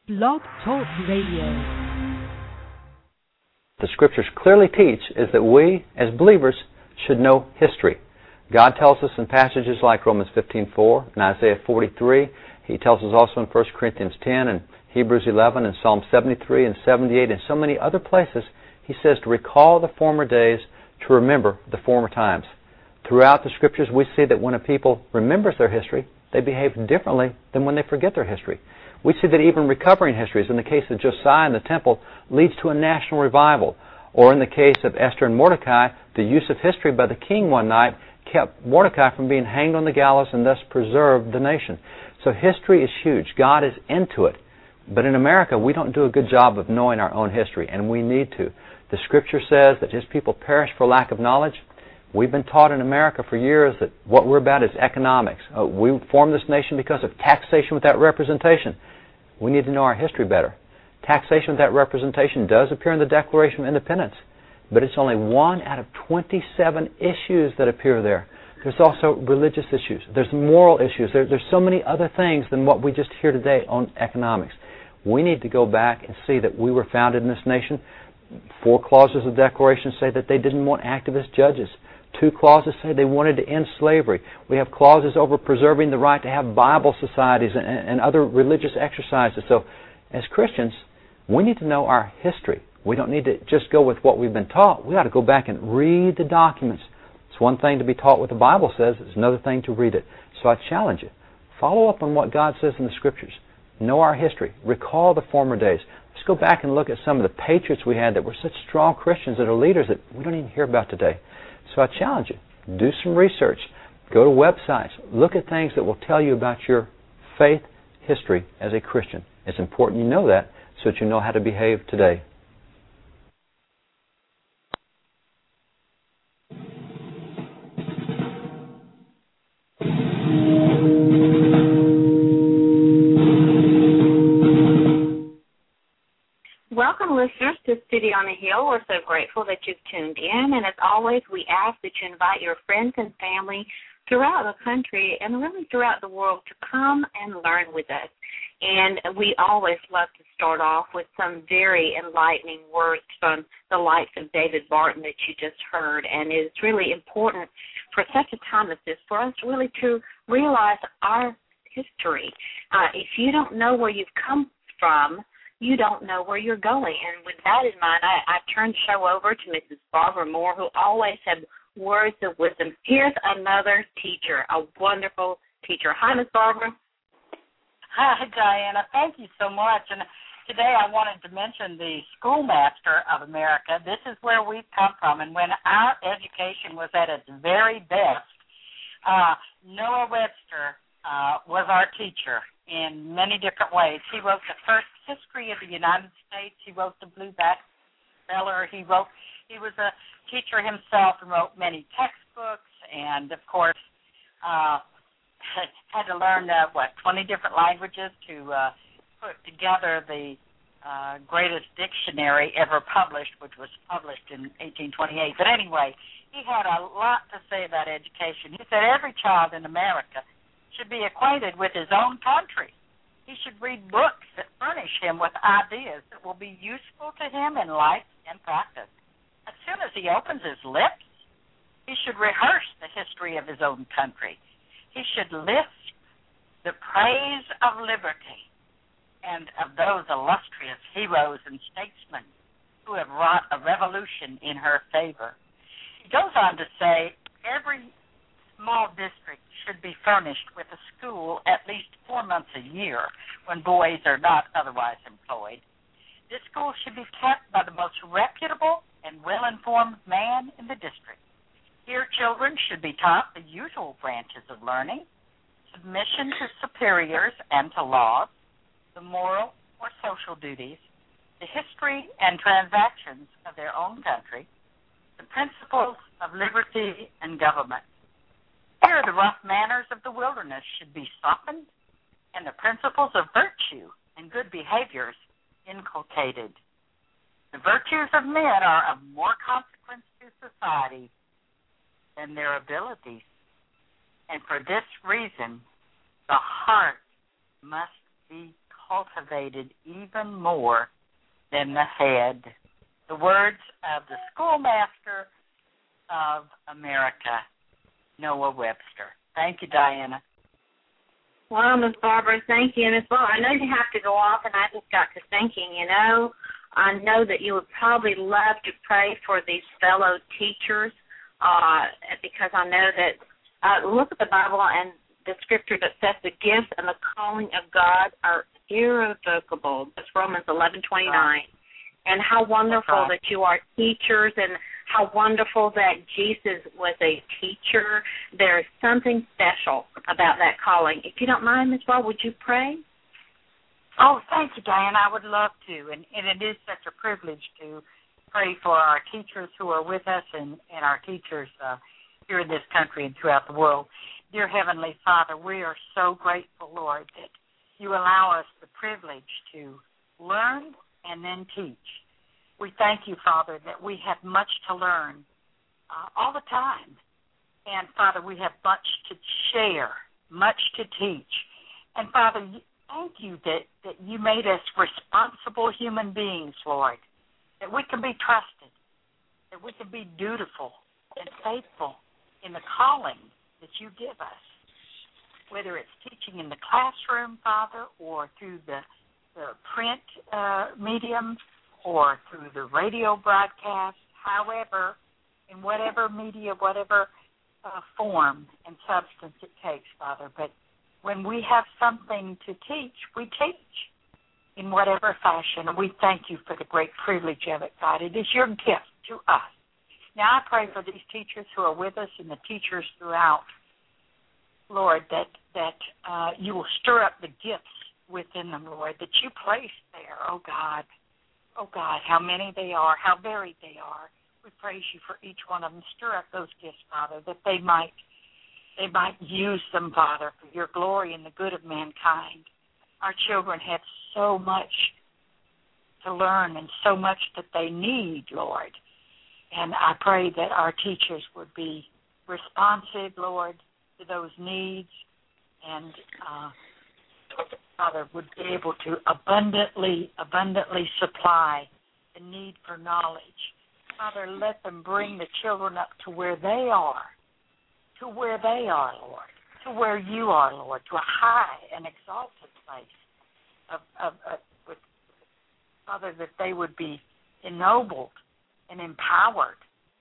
Blog Talk Radio. The Scriptures clearly teach is that we, as believers, should know history. God tells us in passages like Romans 15:4 and Isaiah 43. He tells us also in 1 Corinthians 10 and Hebrews 11 and Psalm 73 and 78 and so many other places. He says to recall the former days, to remember the former times. Throughout the Scriptures, we see that when a people remembers their history, they behave differently than when they forget their history. We see that even recovering histories, in the case of Josiah and the temple, leads to a national revival. Or in the case of Esther and Mordecai, the use of history by the king one night kept Mordecai from being hanged on the gallows and thus preserved the nation. So history is huge. God is into it. But in America, we don't do a good job of knowing our own history, and we need to. The Scripture says that His people perish for lack of knowledge. We've been taught in America for years that what we're about is economics. We formed this nation because of taxation without representation. We need to know our history better. Taxation without representation does appear in the Declaration of Independence, but it's only one out of 27 issues that appear there. There's also religious issues. There's moral issues. There's so many other things than what we just hear today on economics. We need to go back and see that we were founded in this nation. 4 clauses of the Declaration say that they didn't want activist judges. 2 clauses say they wanted to end slavery. We have clauses over preserving the right to have Bible societies and other religious exercises. So as Christians, we need to know our history. We don't need to just go with what we've been taught. We ought to go back and read the documents. It's one thing to be taught what the Bible says. It's another thing to read it. So I challenge you. Follow up on what God says in the Scriptures. Know our history. Recall the former days. Let's go back and look at some of the patriots we had that were such strong Christians that are leaders that we don't even hear about today. So I challenge you. Do some research. Go to websites. Look at things that will tell you about your faith history as a Christian. It's important you know that so that you know how to behave today. Welcome, listeners, to City on a Hill. We're so grateful that you've tuned in. And as always, we ask that you invite your friends and family throughout the country and really throughout the world to come and learn with us. And we always love to start off with some very enlightening words from the likes of David Barton that you just heard. And it's really important for such a time as this for us really to realize our history. If you don't know where you've come from, you don't know where you're going. And with that in mind, I turn the show over to Mrs. Barbara Moore, who always had words of wisdom. Here's another teacher, a wonderful teacher. Hi, Miss Barbara. Hi, Diana. Thank you so much. And today I wanted to mention the Schoolmaster of America. This is where we've come from. And when our education was at its very best, Noah Webster was our teacher in many different ways. He wrote the first history of the United States. He wrote the Blueback Feller. He was a teacher himself and wrote many textbooks, and of course had to learn 20 different languages to put together the greatest dictionary ever published, which was published in 1828. But anyway, he had a lot to say about education. He said every child in America should be acquainted with his own country. He should read books that furnish him with ideas that will be useful to him in life and practice. As soon as he opens his lips, he should rehearse the history of his own country. He should lift the praise of liberty and of those illustrious heroes and statesmen who have wrought a revolution in her favor. He goes on to say every small district should be furnished with a school at least 4 months a year when boys are not otherwise employed. This school should be kept by the most reputable and well-informed man in the district. Here children should be taught the usual branches of learning, submission to superiors and to laws, the moral or social duties, the history and transactions of their own country, the principles of liberty and government. Here the rough manners of the wilderness should be softened and the principles of virtue and good behaviors inculcated. The virtues of men are of more consequence to society than their abilities, and for this reason the heart must be cultivated even more than the head. The words of the schoolmaster of America, Noah Webster. Thank you, Diana. Well, Miss Barbara, thank you. Miss Barbara, I know you have to go off, and I just got to thinking, I know that you would probably love to pray for these fellow teachers because I know that, look at the Bible and the scripture that says the gifts and the calling of God are irrevocable. That's Romans 11:29. Right. And how wonderful that you are teachers, and how wonderful that Jesus was a teacher. There's something special about that calling. If you don't mind, Ms. Ball, would you pray? Oh, thank you, Diane. I would love to. And it is such a privilege to pray for our teachers who are with us and our teachers here in this country and throughout the world. Dear Heavenly Father, we are so grateful, Lord, that you allow us the privilege to learn and then teach. We thank you, Father, that we have much to learn all the time. And, Father, we have much to share, much to teach. And, Father, thank you that you made us responsible human beings, Lord, that we can be trusted, that we can be dutiful and faithful in the calling that you give us, whether it's teaching in the classroom, Father, or through the print medium or through the radio broadcast, however, in whatever media, whatever form and substance it takes, Father. But when we have something to teach, we teach in whatever fashion. And we thank you for the great privilege of it, God. It is your gift to us. Now I pray for these teachers who are with us and the teachers throughout, Lord, that you will stir up the gifts within them, Lord, that you place there, oh God, how many they are, how varied they are. We praise you for each one of them. Stir up those gifts, Father, that they might use them, Father, for your glory and the good of mankind. Our children have so much to learn and so much that they need, Lord. And I pray that our teachers would be responsive, Lord, to those needs and Father, would be able to abundantly supply the need for knowledge. Father, let them bring the children up to where they are, Lord, to where you are, Lord, to a high and exalted place Father, that they would be ennobled and empowered.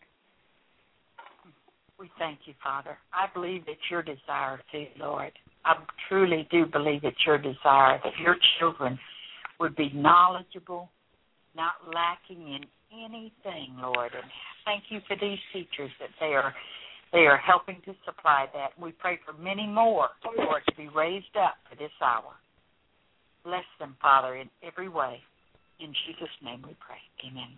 We thank you, Father. I believe it's your desire too, Lord. I truly do believe it's your desire that your children would be knowledgeable, not lacking in anything, Lord. And thank you for these teachers that they are helping to supply that. We pray for many more, Lord, to be raised up for this hour. Bless them, Father, in every way. In Jesus' name we pray. Amen.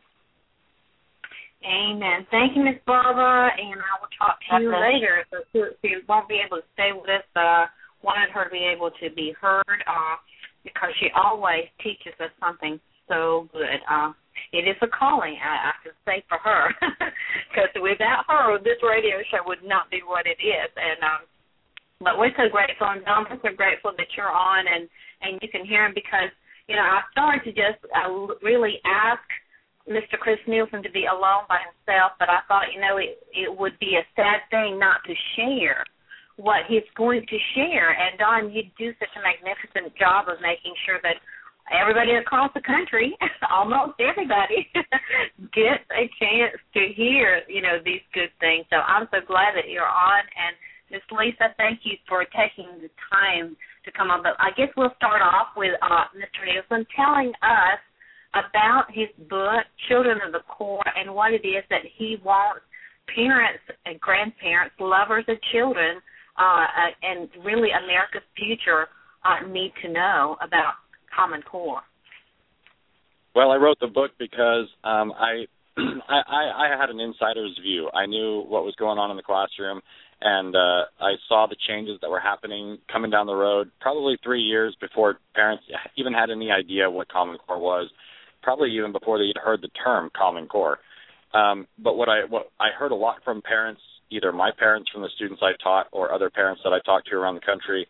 Amen. Thank you, Miss Barbara, and I will talk to you later. So she won't be able to stay with us, but I wanted her to be able to be heard because she always teaches us something so good. It is a calling, I can say, for her, because without her, this radio show would not be what it is. And but we're so grateful, and Don, we're so grateful that you're on and you can hear him because, I started to just really ask Mr. Chris Nielsen to be alone by himself, but I thought, it would be a sad thing not to share what he's going to share. And, Don, you do such a magnificent job of making sure that everybody across the country, almost everybody, gets a chance to hear, these good things. So I'm so glad that you're on. And, Ms. Lisa, thank you for taking the time to come on. But I guess we'll start off with Mr. Nielsen telling us about his book, Children of the Corps, and what it is that he wants parents and grandparents, lovers of children, and really America's future need to know about Common Core. Well, I wrote the book because I had an insider's view. I knew what was going on in the classroom, and I saw the changes that were happening coming down the road probably 3 years before parents even had any idea what Common Core was, probably even before they had heard the term Common Core. But what I heard a lot from parents, either my parents from the students I taught or other parents that I talked to around the country,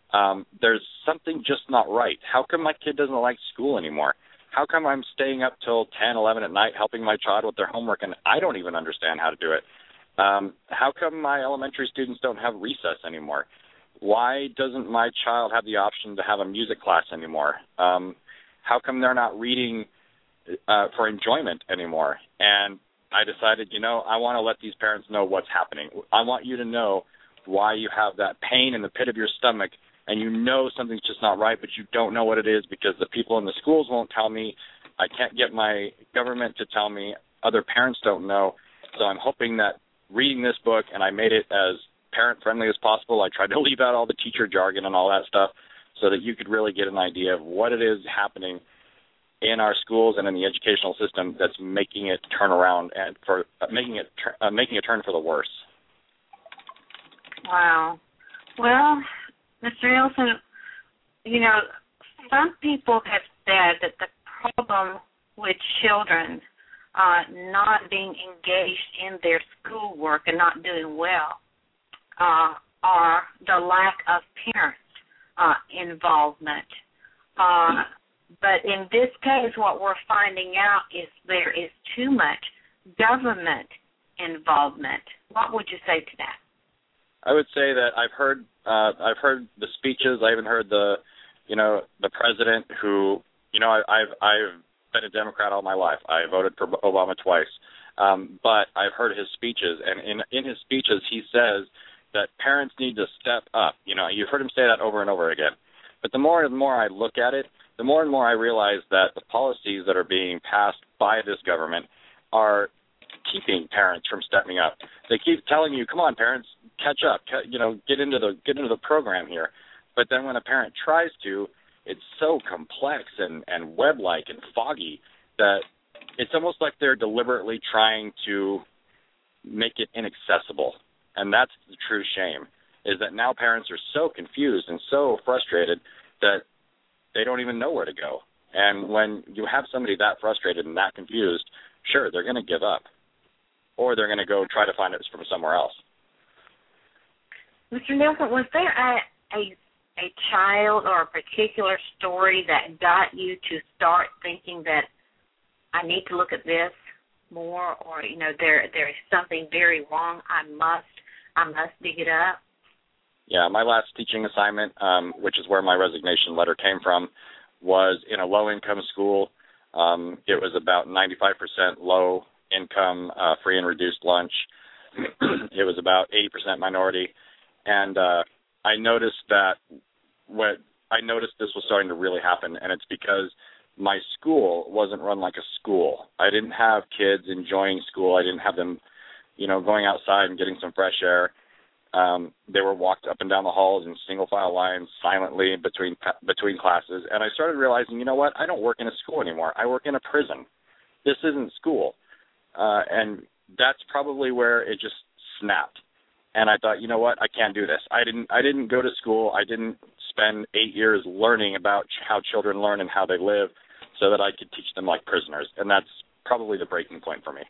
There's something just not right. How come my kid doesn't like school anymore? How come I'm staying up till 10, 11 at night helping my child with their homework and I don't even understand how to do it? How come my elementary students don't have recess anymore? Why doesn't my child have the option to have a music class anymore? How come they're not reading for enjoyment anymore? And I decided, I want to let these parents know what's happening. I want you to know why you have that pain in the pit of your stomach and you know something's just not right, but you don't know what it is because the people in the schools won't tell me. I can't get my government to tell me. Other parents don't know. So I'm hoping that reading this book, and I made it as parent-friendly as possible. I tried to leave out all the teacher jargon and all that stuff so that you could really get an idea of what it is happening in our schools and in the educational system that's making it turn around and for making a turn for the worse. Wow. Well, Mr. Nielsen, some people have said that the problem with children not being engaged in their schoolwork and not doing well are the lack of parents' involvement. But in this case, what we're finding out is there is too much government involvement. What would you say to that? I would say that I've heard the speeches. I even heard the president who, I've been a Democrat all my life. I voted for Obama twice. But I've heard his speeches, and in his speeches he says that parents need to step up. You've heard him say that over and over again. But the more and more I look at it, the more and more I realize that the policies that are being passed by this government are keeping parents from stepping up. They keep telling you, come on, parents, catch up, get into the program here. But then when a parent tries to, it's so complex and web-like and foggy that it's almost like they're deliberately trying to make it inaccessible. And that's the true shame, is that now parents are so confused and so frustrated that they don't even know where to go. And when you have somebody that frustrated and that confused, sure, they're going to give up. Or they're going to go try to find it from somewhere else. Mr. Nielsen, was there a child or a particular story that got you to start thinking that I need to look at this more, or there is something very wrong, I must dig it up? Yeah, my last teaching assignment, which is where my resignation letter came from, was in a low-income school. It was about 95% low income, free and reduced lunch. It was about 80% minority, and I noticed this was starting to really happen, and it's because my school wasn't run like a school. I didn't have kids enjoying school. I didn't have them, going outside and getting some fresh air. They were walked up and down the halls in single file lines silently between classes, and I started realizing, what? I don't work in a school anymore. I work in a prison. This isn't school. And that's probably where it just snapped. And I thought, what? I can't do this. I didn't go to school. I didn't spend 8 years learning about how children learn and how they live so that I could teach them like prisoners. And that's probably the breaking point for me.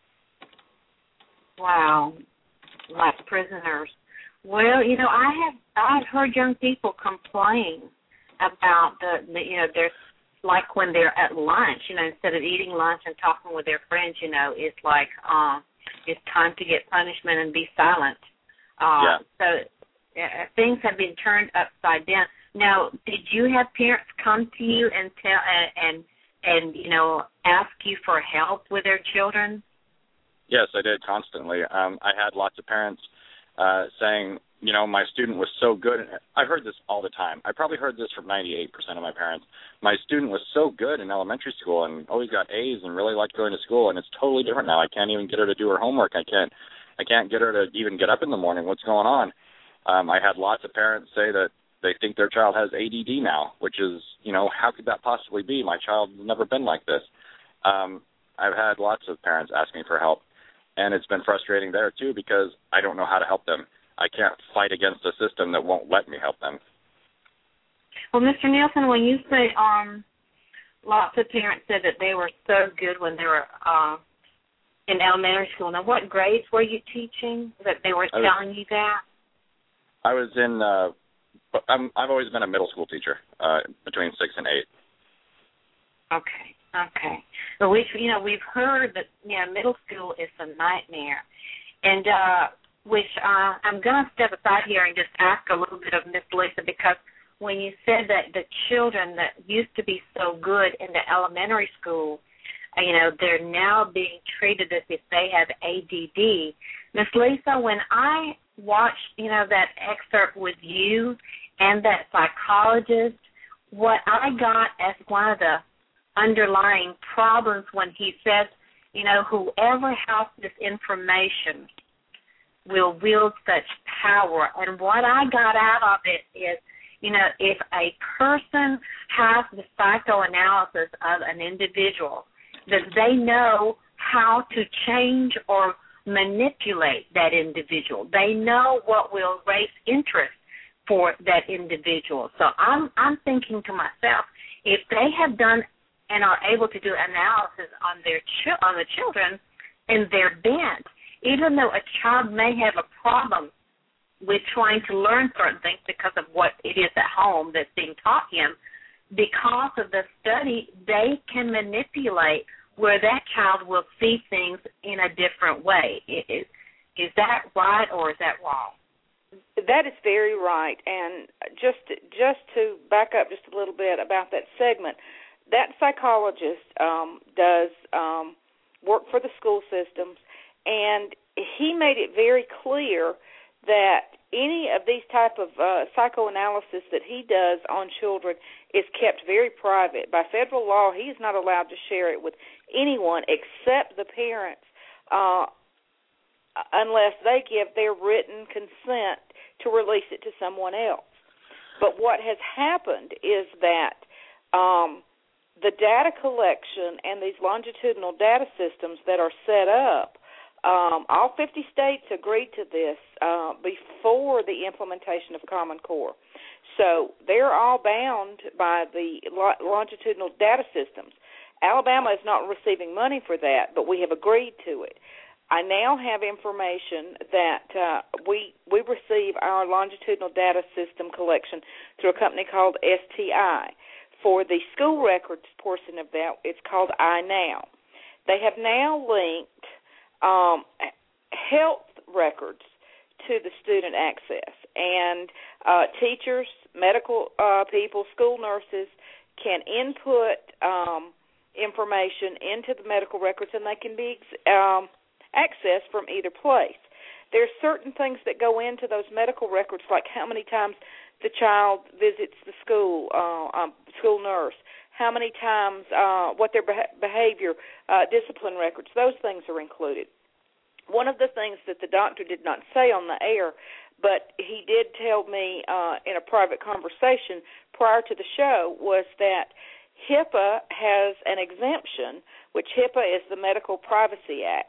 Wow. Like prisoners. Well, I've heard young people complain about there's like when they're at lunch, instead of eating lunch and talking with their friends, it's like it's time to get punishment and be silent. So things have been turned upside down. Now, did you have parents come to you and tell and ask you for help with their children? Yes, I did constantly. I had lots of parents saying, my student was so good. I've heard this all the time. I probably heard this from 98% of my parents. My student was so good in elementary school and always got A's and really liked going to school, and it's totally different now. I can't even get her to do her homework. I can't get her to even get up in the morning. What's going on? I had lots of parents say that they think their child has ADD now, which is, how could that possibly be? My child has never been like this. I've had lots of parents ask me for help, and it's been frustrating there, too, because I don't know how to help them. I can't fight against a system that won't let me help them. Well, Mr. Nielsen, when you say lots of parents said that they were so good when they were in elementary school, now what grades were you teaching that they were telling you that? I was in I've always been a middle school teacher, between 6 and 8. Okay. Well, we've heard that middle school is a nightmare, and I'm going to step aside here and just ask a little bit of Miss Lisa, because when you said that the children that used to be so good in the elementary school, they're now being treated as if they have ADD. Miss Lisa, when I watched, that excerpt with you and that psychologist, what I got as one of the underlying problems when he says, whoever has this information will wield such power. And what I got out of it is, if a person has the psychoanalysis of an individual, that they know how to change or manipulate that individual. They know what will raise interest for that individual. So I'm thinking to myself, if they have done and are able to do analysis on the children and their bent, even though a child may have a problem with trying to learn certain things because of what it is at home that's being taught him, because of the study, they can manipulate where that child will see things in a different way. Is that right or is that wrong? That is very right. And just to back up just a little bit about that segment, that psychologist does work for the school systems, and he made it very clear that any of these type of psychoanalysis that he does on children is kept very private. By federal law, he is not allowed to share it with anyone except the parents unless they give their written consent to release it to someone else. But what has happened is that the data collection and these longitudinal data systems that are set up, all 50 states agreed to this before the implementation of Common Core. So they're all bound by the longitudinal data systems. Alabama is not receiving money for that, but we have agreed to it. I now have information that we receive our longitudinal data system collection through a company called STI. For the school records portion of that, it's called iNow. They have now linked health records to the student access, and teachers, medical people, school nurses can input information into the medical records, and they can be accessed from either place. There are certain things that go into those medical records, like how many times the child visits the school nurse, how many times, what their behavior, discipline records, those things are included. One of the things that the doctor did not say on the air, but he did tell me in a private conversation prior to the show, was that HIPAA has an exemption, which HIPAA is the Medical Privacy Act.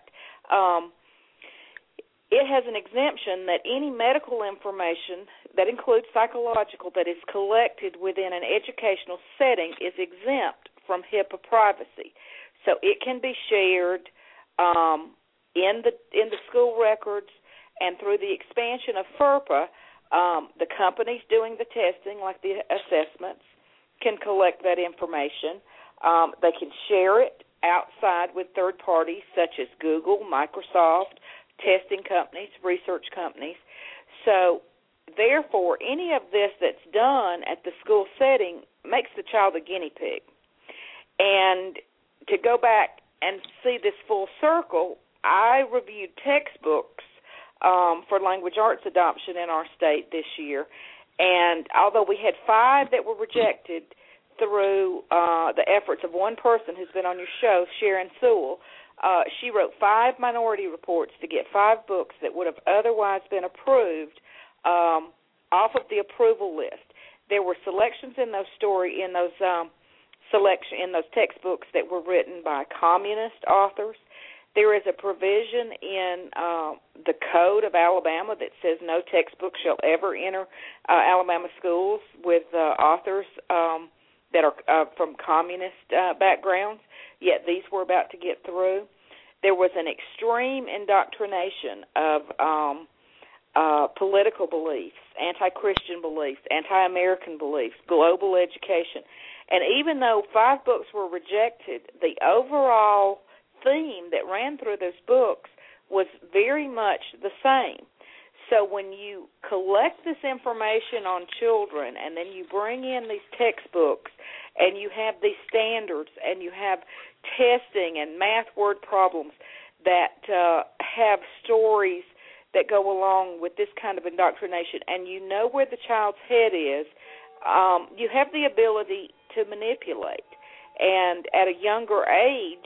It has an exemption that any medical information that includes psychological that is collected within an educational setting is exempt from HIPAA privacy. So it can be shared in the school records, and through the expansion of FERPA, the companies doing the testing, like the assessments, can collect that information. They can share it outside with third parties such as Google, Microsoft, testing companies, research companies. So, therefore, any of this that's done at the school setting makes the child a guinea pig. And to go back and see this full circle, I reviewed textbooks for language arts adoption in our state this year, and although we had 5 that were rejected through the efforts of one person who's been on your show, Sharon Sewell, she wrote 5 minority reports to get 5 books that would have otherwise been approved off of the approval list. There were selections in those textbooks that were written by communist authors. There is a provision in the Code of Alabama that says no textbook shall ever enter Alabama schools with authors that are from communist backgrounds, yet these were about to get through. There was an extreme indoctrination of political beliefs, anti-Christian beliefs, anti-American beliefs, global education. And even though 5 books were rejected, the overall theme that ran through those books was very much the same. So when you collect this information on children and then you bring in these textbooks and you have these standards and you have testing and math word problems that have stories that go along with this kind of indoctrination, and you know where the child's head is, you have the ability to manipulate. And at a younger age,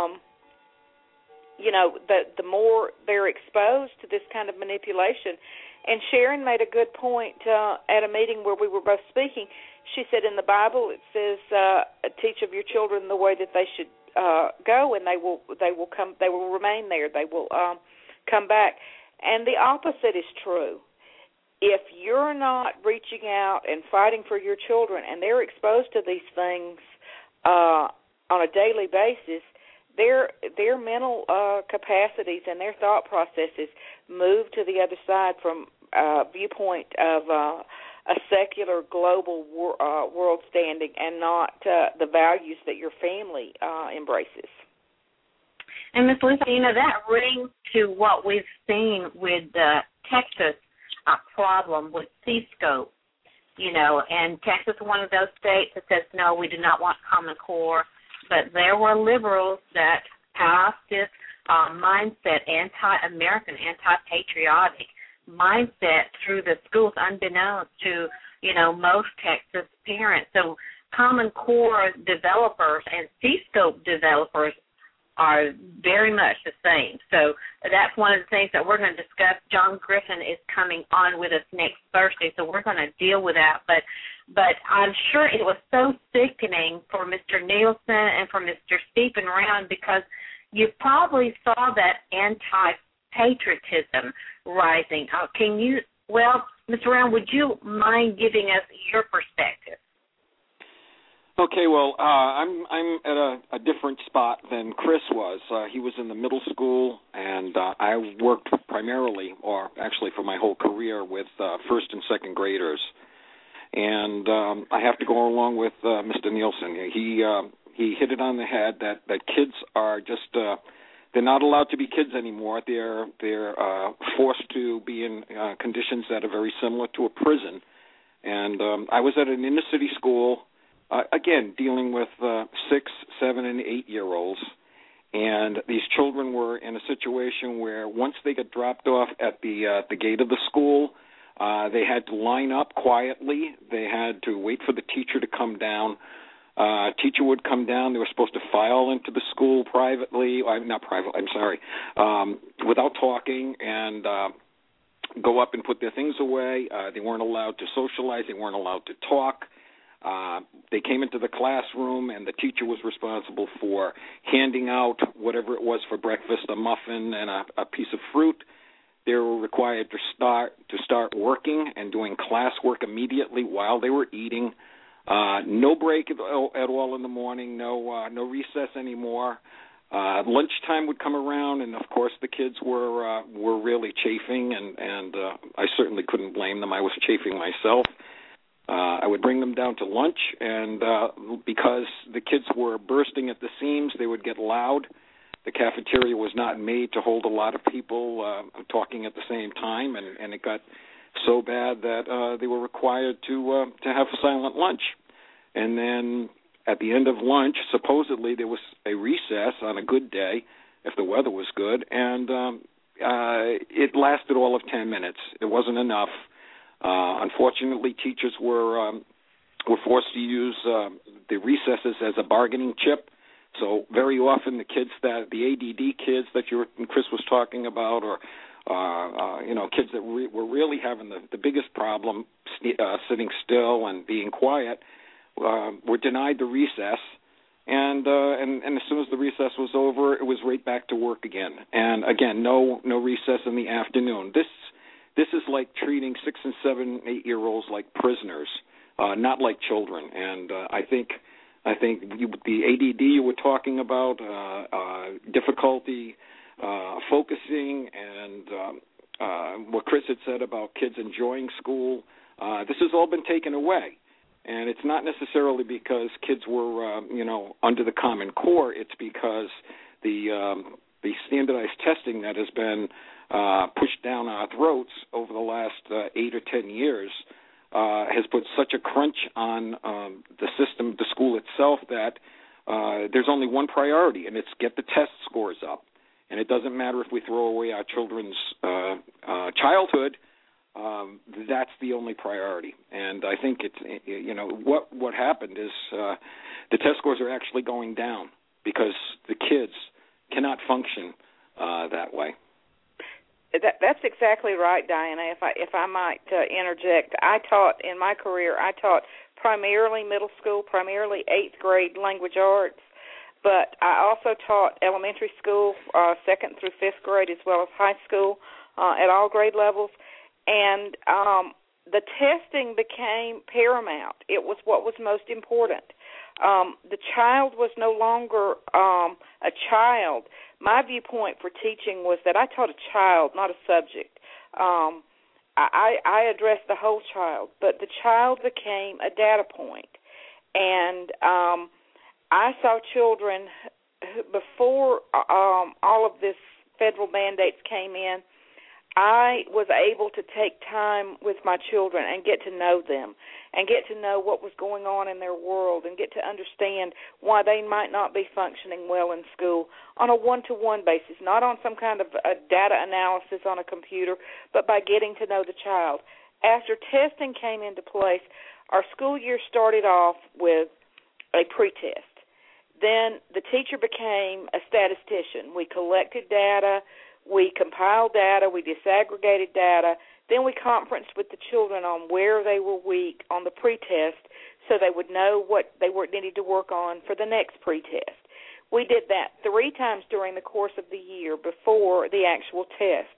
the more they're exposed to this kind of manipulation. And Sharon made a good point at a meeting where we were both speaking. She said in the Bible it says, "Teach of your children the way that they should go, and they will come. They will remain there. They will come back." And the opposite is true. If you're not reaching out and fighting for your children, and they're exposed to these things on a daily basis, their mental capacities and their thought processes move to the other side from a viewpoint of a secular global world standing and not the values that your family embraces. And Ms. Lucy, that rings to what we've seen with Texas problem with C-scope, and Texas is one of those states that says, no, we do not want Common Core, but there were liberals that passed this mindset, anti-American, anti-patriotic mindset through the schools, unbeknownst to, most Texas parents. So Common Core developers and C-scope developers are very much the same. So that's one of the things that we're going to discuss. John Griffin is coming on with us next Thursday, so we're going to deal with that. But I'm sure it was so sickening for Mr. Nielsen and for Mr. Stephen Round, because you probably saw that anti-patriotism rising. Mr. Round, would you mind giving us your perspective? Okay, well, I'm at a different spot than Chris was. He was in the middle school, and I worked primarily, or actually for my whole career, with first and second graders. And I have to go along with Mr. Nielsen. He hit it on the head that kids are just they're not allowed to be kids anymore. They're forced to be in conditions that are very similar to a prison. And I was at an inner city school. Again, dealing with 6, 7, and 8-year-olds, and these children were in a situation where once they got dropped off at the gate of the school, they had to line up quietly. They had to wait for the teacher to come down. Teacher would come down. They were supposed to file into the school privately. Without talking, and go up and put their things away. They weren't allowed to socialize. They weren't allowed to talk. They came into the classroom, and the teacher was responsible for handing out whatever it was for breakfast, a muffin and a piece of fruit. They were required to start working and doing classwork immediately while they were eating. No break at all in the morning. No recess anymore. Lunchtime would come around, and of course the kids were really chafing, and I certainly couldn't blame them. I was chafing myself. I would bring them down to lunch, and because the kids were bursting at the seams, they would get loud. The cafeteria was not made to hold a lot of people talking at the same time, and it got so bad that they were required to have a silent lunch. And then at the end of lunch, supposedly there was a recess on a good day, if the weather was good, and it lasted all of 10 minutes. It wasn't enough. Unfortunately, teachers were forced to use the recesses as a bargaining chip. So very often the ADD kids that Chris was talking about, or kids that were really having the biggest problem sitting still and being quiet, were denied the recess. And as soon as the recess was over, it was right back to work again. And again, no recess in the afternoon. This is like treating 6 and 7, 8-year-olds like prisoners, not like children. And I think the ADD you were talking about, difficulty focusing, and what Chris had said about kids enjoying school, this has all been taken away. And it's not necessarily because kids were, under the Common Core. It's because the standardized testing that has been pushed down our throats over the last 8 or 10 years has put such a crunch on the system, the school itself, that there's only one priority, and it's get the test scores up. And it doesn't matter if we throw away our children's childhood. That's the only priority. And I think it's, what happened is the test scores are actually going down because the kids cannot function that way. That's exactly right, Diana. If I might interject, in my career, I taught primarily middle school, primarily 8th grade language arts, but I also taught elementary school, 2nd through 5th grade, as well as high school at all grade levels. And the testing became paramount. It was what was most important. The child was no longer a child. My viewpoint for teaching was that I taught a child, not a subject. I addressed the whole child, but the child became a data point. And I saw children before all of this federal mandates came in. I was able to take time with my children and get to know them and get to know what was going on in their world and get to understand why they might not be functioning well in school on a one-to-one basis, not on some kind of data analysis on a computer, but by getting to know the child. After testing came into place, our school year started off with a pretest. Then the teacher became a statistician. We collected data. We compiled data, we disaggregated data, then we conferenced with the children on where they were weak on the pretest so they would know what they needed to work on for the next pretest. We did that 3 times during the course of the year before the actual test.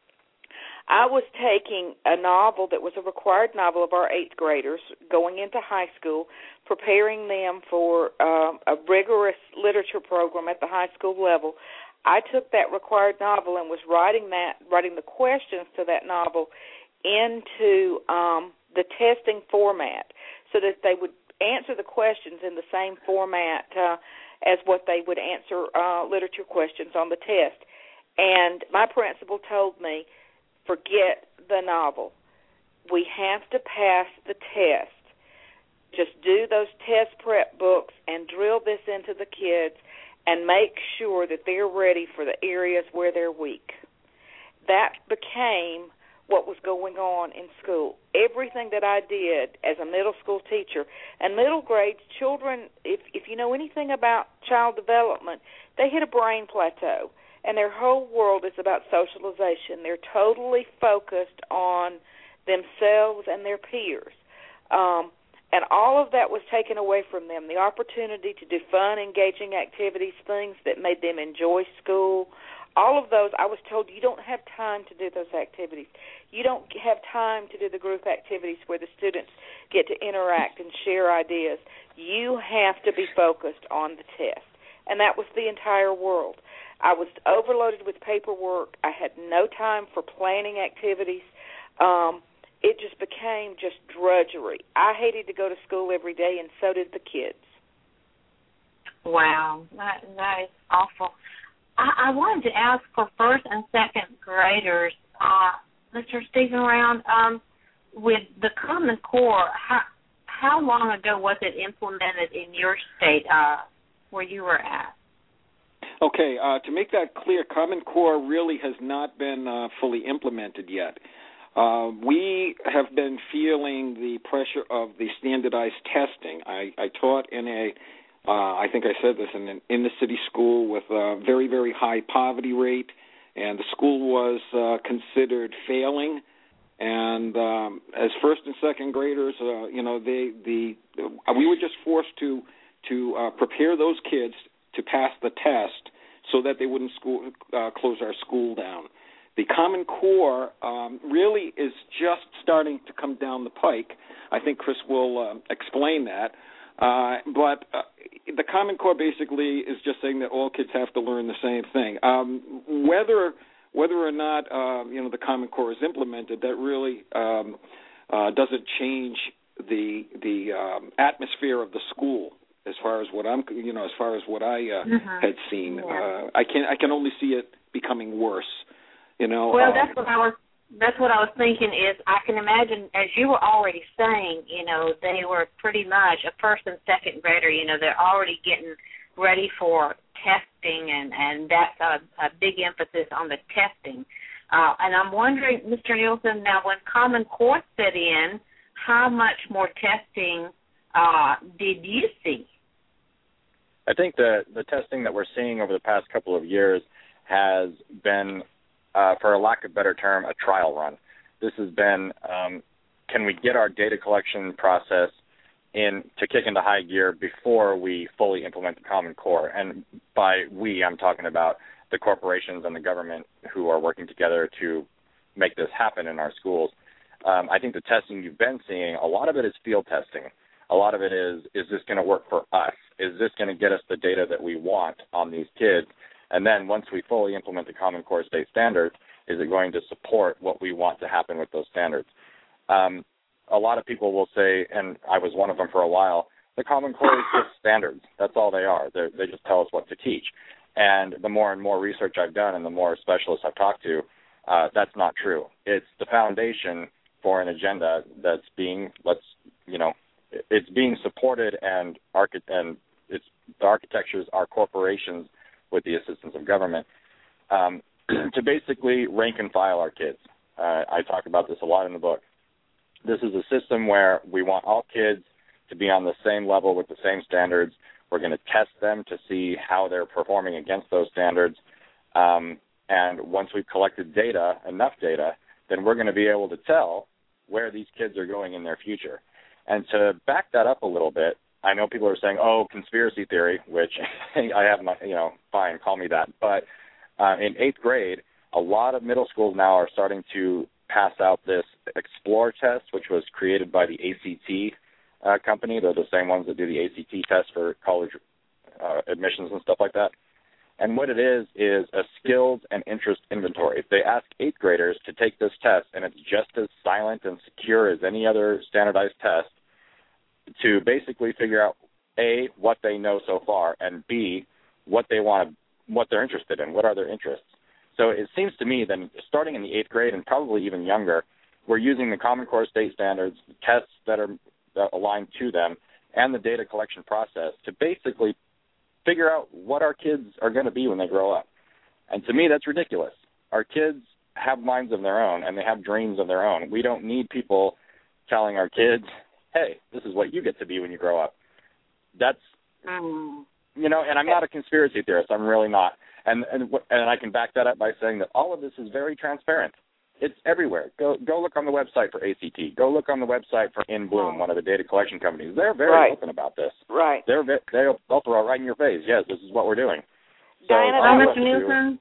I was taking a novel that was a required novel of our 8th graders going into high school, preparing them for a rigorous literature program at the high school level. I took that required novel and was writing the questions to that novel into the testing format so that they would answer the questions in the same format as what they would answer literature questions on the test. And my principal told me, forget the novel. We have to pass the test. Just do those test prep books and drill this into the kids and make sure that they're ready for the areas where they're weak. That became what was going on in school. Everything that I did as a middle school teacher, and middle grades, children, if you know anything about child development, they hit a brain plateau, and their whole world is about socialization. They're totally focused on themselves and their peers. And all of that was taken away from them, the opportunity to do fun, engaging activities, things that made them enjoy school. All of those, I was told, you don't have time to do those activities. You don't have time to do the group activities where the students get to interact and share ideas. You have to be focused on the test. And that was the entire world. I was overloaded with paperwork. I had no time for planning activities. It just became just drudgery. I hated to go to school every day, and so did the kids. Wow, that is awful. I wanted to ask for first and second graders, Mr. Stephen Round, with the Common Core, how long ago was it implemented in your state where you were at? Okay, to make that clear, Common Core really has not been fully implemented yet. We have been feeling the pressure of the standardized testing. I taught in I think I said this, in an inner-city school with a very, very high poverty rate, and the school was considered failing. And as first and second graders, we were just forced to prepare those kids to pass the test so that they wouldn't close our school down. The Common Core really is just starting to come down the pike. I think Chris will explain that. But the Common Core basically is just saying that all kids have to learn the same thing. Whether whether or not the Common Core is implemented, that really doesn't change the atmosphere of the school. As far as what I had seen, I can only see it becoming worse. Well, that's what I was thinking. Is I can imagine, as you were already saying, they were pretty much a first and second grader. They're already getting ready for testing, and that's a big emphasis on the testing. And I'm wondering, Mr. Nielsen, now when Common Core set in, how much more testing did you see? I think the testing that we're seeing over the past couple of years has been, for a lack of a better term, a trial run. This has been, can we get our data collection process to kick into high gear before we fully implement the Common Core? And by we, I'm talking about the corporations and the government who are working together to make this happen in our schools. I think the testing you've been seeing, a lot of it is field testing. A lot of it is this going to work for us? Is this going to get us the data that we want on these kids? And then once we fully implement the Common Core state standards, is it going to support what we want to happen with those standards? A lot of people will say, and I was one of them for a while, the Common Core is just standards. That's all they are. They just tell us what to teach. And the more and more research I've done and the more specialists I've talked to, that's not true. It's the foundation for an agenda that's being, it's being supported, and the architectures are corporations with the assistance of government to basically rank and file our kids. I talk about this a lot in the book. This is a system where we want all kids to be on the same level with the same standards. We're going to test them to see how they're performing against those standards. And once we've collected data, enough data, then we're going to be able to tell where these kids are going in their future. And to back that up a little bit, I know people are saying, conspiracy theory, which I have my, fine, call me that. But in 8th grade, a lot of middle schools now are starting to pass out this Explore test, which was created by the ACT company. They're the same ones that do the ACT test for college admissions and stuff like that. And what it is a skills and interest inventory. They ask 8th graders to take this test, and it's just as silent and secure as any other standardized test, to basically figure out, A, what they know so far, and B, what they're interested in, what are their interests. So it seems to me that starting in the 8th grade and probably even younger, we're using the Common Core state standards, the tests that are aligned to them, and the data collection process to basically figure out what our kids are going to be when they grow up. And to me, that's ridiculous. Our kids have minds of their own, and they have dreams of their own. We don't need people telling our kids, hey, this is what you get to be when you grow up. That's, and I'm not a conspiracy theorist. I'm really not. And I can back that up by saying that all of this is very transparent. It's everywhere. Go look on the website for ACT. Go look on the website for In Bloom, one of the data collection companies. They're very open about this. Right. They'll throw it right in your face. Yes, this is what we're doing. Diana, Mr. Nielsen?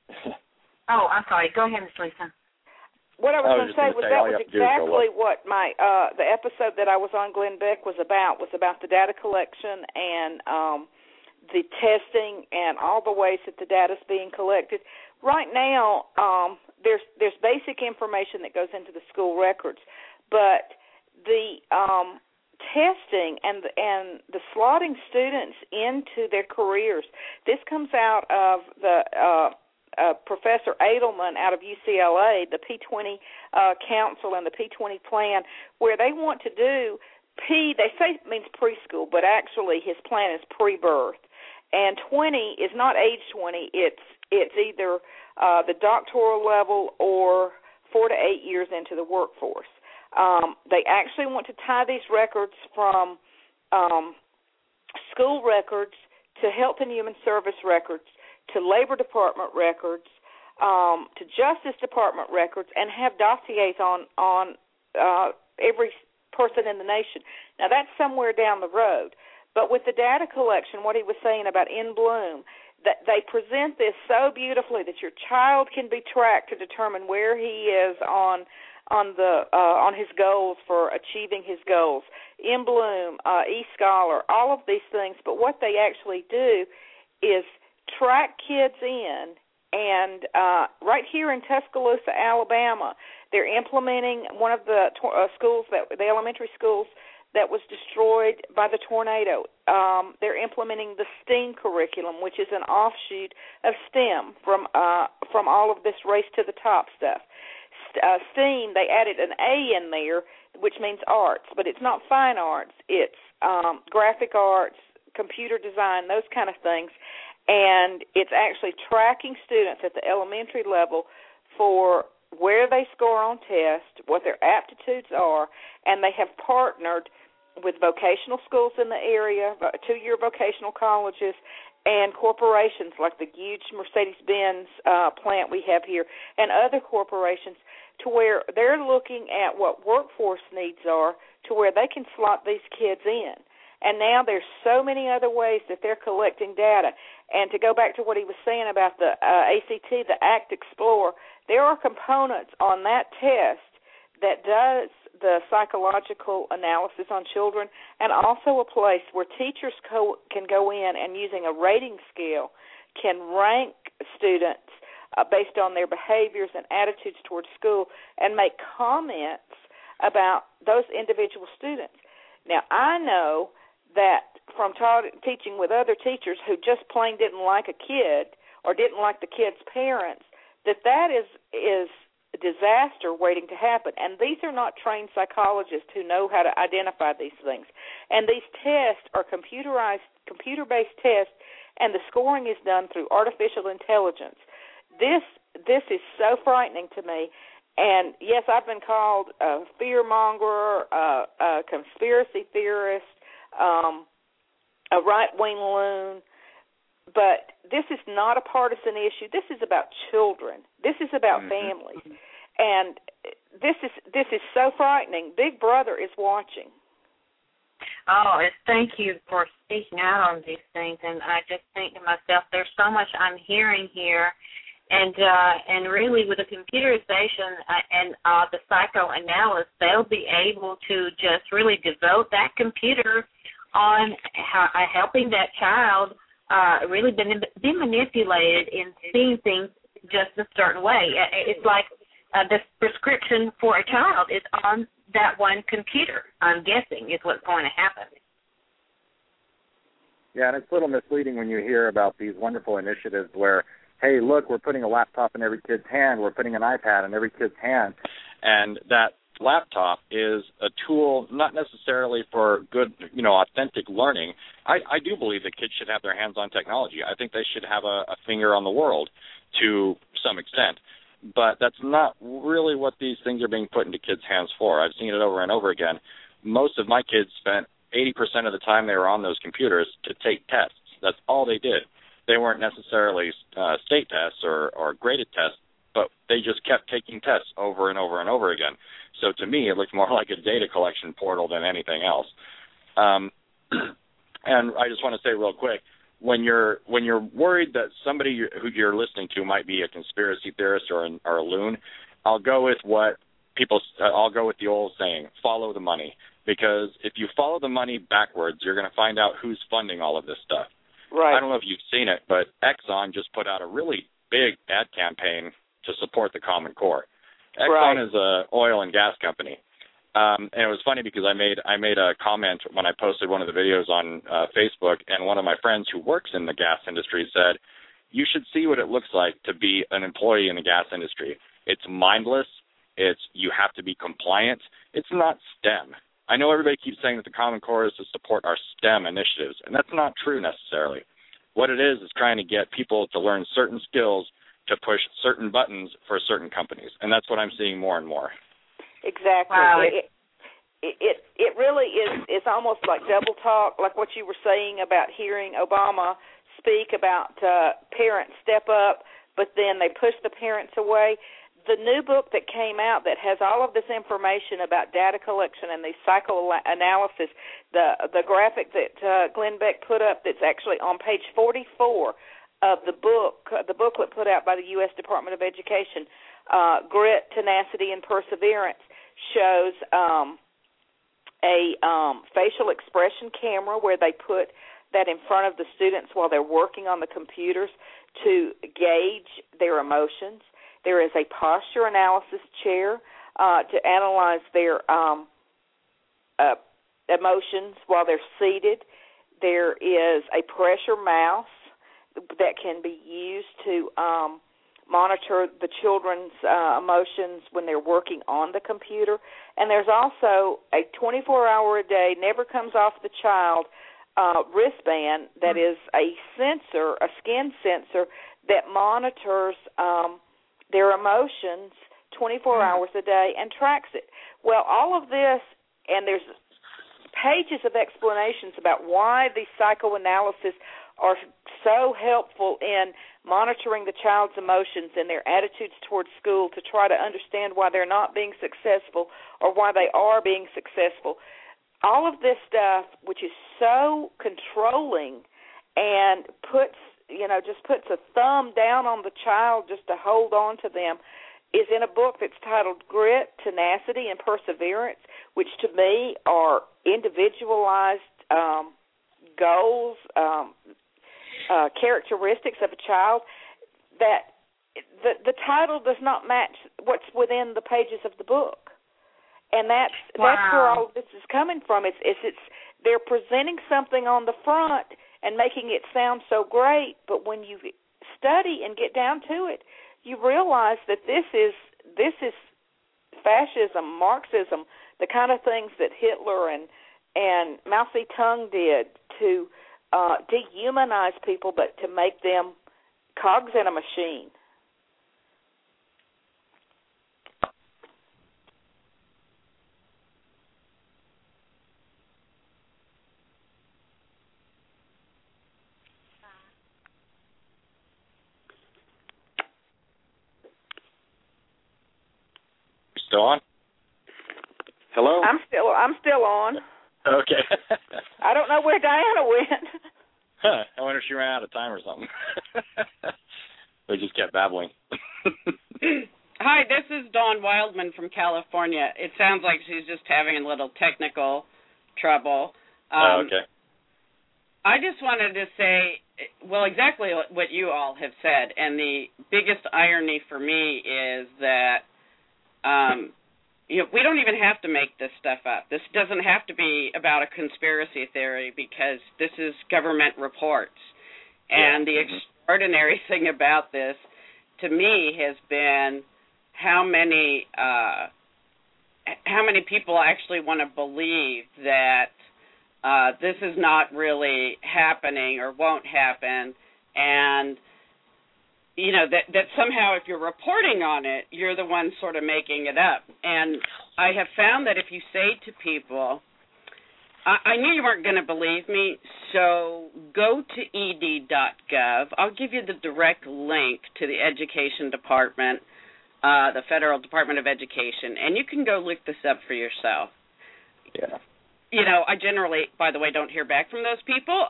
I'm sorry. Go ahead, Ms. Lisa. What I was going to say was that was exactly what the episode that I was on, Glenn Beck, was about the data collection and the testing and all the ways that the data is being collected. Right now, there's basic information that goes into the school records, but the testing and the slotting students into their careers, this comes out of the Professor Edelman out of UCLA, the P20 Council and the P20 Plan, where they want to do they say it means preschool, but actually his plan is pre-birth. And 20 is not age 20. It's either the doctoral level or 4 to 8 years into the workforce. They actually want to tie these records from school records to Health and Human Service records to Labor Department records to Justice Department records and have dossiers on every person in the nation. Now, that's somewhere down the road. But with the data collection, what he was saying about In Bloom, that they present this so beautifully that your child can be tracked to determine where he is on his goals for achieving his goals. In Bloom, eScholar, all of these things. But what they actually do is track kids in And right here in Tuscaloosa, Alabama, they're implementing one of the schools, the elementary schools that was destroyed by the tornado. They're implementing the STEAM curriculum, which is an offshoot of STEM from all of this race to the top stuff. STEAM, they added an A in there, which means arts, but it's not fine arts. It's graphic arts, computer design, those kind of things. And it's actually tracking students at the elementary level for where they score on tests, what their aptitudes are, and they have partnered with vocational schools in the area, 2-year vocational colleges, and corporations like the huge Mercedes-Benz plant we have here, and other corporations, to where they're looking at what workforce needs are to where they can slot these kids in. And now there's so many other ways that they're collecting data. And to go back to what he was saying about the ACT, the ACT Explorer, there are components on that test that does the psychological analysis on children, and also a place where teachers can go in and, using a rating scale, can rank students based on their behaviors and attitudes towards school and make comments about those individual students. Now, I know that from teaching with other teachers who just plain didn't like a kid or didn't like the kid's parents, that is a disaster waiting to happen. And these are not trained psychologists who know how to identify these things. And these tests are computer-based tests, and the scoring is done through artificial intelligence. This is so frightening to me. And, yes, I've been called a fear-monger, a conspiracy theorist, a right-wing loon, but this is not a partisan issue. This is about children. This is about families, and this is so frightening. Big Brother is watching. Oh, thank you for speaking out on these things, and I just think to myself, there's so much I'm hearing here, and really with the computerization and the psychoanalysis, they'll be able to just really devote that computer on helping that child really be manipulated in seeing things just a certain way. It's like the prescription for a child is on that one computer, I'm guessing, is what's going to happen. Yeah, and it's a little misleading when you hear about these wonderful initiatives where, hey, look, we're putting a laptop in every kid's hand, we're putting an iPad in every kid's hand, and that laptop is a tool not necessarily for good, authentic learning. I do believe that kids should have their hands on technology. I think they should have a finger on the world to some extent. But that's not really what these things are being put into kids' hands for. I've seen it over and over again. Most of my kids spent 80% of the time they were on those computers to take tests. That's all they did. They weren't necessarily state tests or graded tests, but they just kept taking tests over and over and over again. So to me, it looked more like a data collection portal than anything else. And I just want to say real quick, when you're worried that somebody who you're listening to might be a conspiracy theorist or a loon, I'll go with the old saying, follow the money. Because if you follow the money backwards, you're going to find out who's funding all of this stuff. Right. I don't know if you've seen it, but Exxon just put out a really big ad campaign to support the Common Core. Exxon is an oil and gas company. And it was funny because I made a comment when I posted one of the videos on Facebook, and one of my friends who works in the gas industry said, you should see what it looks like to be an employee in the gas industry. It's mindless. You have to be compliant. It's not STEM. I know everybody keeps saying that the Common Core is to support our STEM initiatives, and that's not true necessarily. What it is trying to get people to learn certain skills to push certain buttons for certain companies, and that's what I'm seeing more and more. Exactly. Wow. It really is almost like double talk, like what you were saying about hearing Obama speak about parents step up, but then they push the parents away. The new book that came out that has all of this information about data collection and the psychoanalysis, the graphic that Glenn Beck put up that's actually on page 44 of the booklet put out by the U.S. Department of Education, Grit, Tenacity, and Perseverance, shows a facial expression camera where they put that in front of the students while they're working on the computers to gauge their emotions. There is a posture analysis chair to analyze their emotions while they're seated. There is a pressure mouse that can be used to monitor the children's emotions when they're working on the computer. And there's also a 24-hour-a-day, never comes off the child wristband that is a sensor, a skin sensor, that monitors their emotions 24 hours a day and tracks it. Well, all of this, and there's pages of explanations about why these psychoanalysis are so helpful in monitoring the child's emotions and their attitudes towards school to try to understand why they're not being successful or why they are being successful. All of this stuff, which is so controlling and just puts a thumb down on the child just to hold on to them, is in a book that's titled Grit, Tenacity, and Perseverance, which to me are individualized goals, characteristics of a child that the title does not match what's within the pages of the book. And that's where all of this is coming from. It's they're presenting something on the front and making it sound so great, but when you study and get down to it, you realize that this is fascism, Marxism, the kind of things that Hitler and Mao Zedong did to dehumanize people, but to make them cogs in a machine. Still on? Hello? I'm still on. Okay. I don't know where Diana went. Huh. I wonder if she ran out of time or something. We just kept babbling. Hi, this is Dawn Wildman from California. It sounds like she's just having a little technical trouble. Okay. I just wanted to say, well, exactly what you all have said, and the biggest irony for me is that we don't even have to make this stuff up. This doesn't have to be about a conspiracy theory because this is government reports. And the extraordinary thing about this, to me, has been how many people actually want to believe that this is not really happening or won't happen, and that somehow if you're reporting on it, you're the one sort of making it up. And I have found that if you say to people, I knew you weren't going to believe me, so go to ed.gov. I'll give you the direct link to the Education Department, the Federal Department of Education, and you can go look this up for yourself. Yeah. I generally, by the way, don't hear back from those people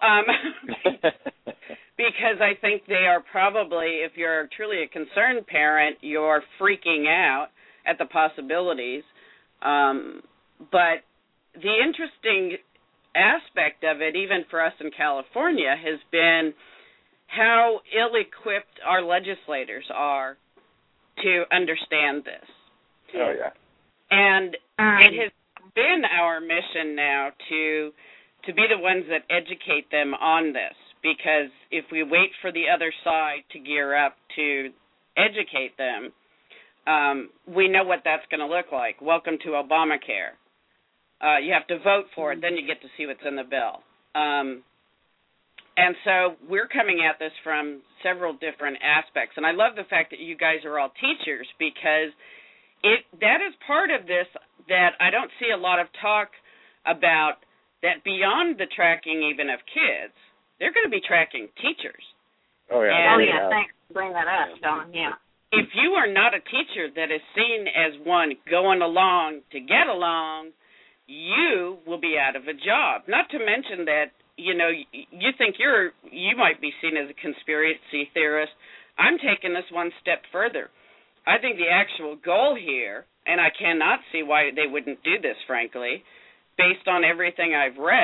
because I think they are probably, if you're truly a concerned parent, you're freaking out at the possibilities. But the interesting aspect of it, even for us in California, has been how ill-equipped our legislators are to understand this. Oh, yeah. And it has been our mission now to be the ones that educate them on this, because if we wait for the other side to gear up to educate them, we know what that's going to look like. Welcome to Obamacare. You have to vote for it, then you get to see what's in the bill. And so we're coming at this from several different aspects. And I love the fact that you guys are all teachers, because that is part of this that I don't see a lot of talk about, that beyond the tracking even of kids, they're going to be tracking teachers. Oh, yeah. Thanks for bringing that up, Dawn. Yeah. If you are not a teacher that is seen as one going along to get along, you will be out of a job. Not to mention that, you think you might be seen as a conspiracy theorist. I'm taking this one step further. I think the actual goal here, and I cannot see why they wouldn't do this, frankly, based on everything I've read,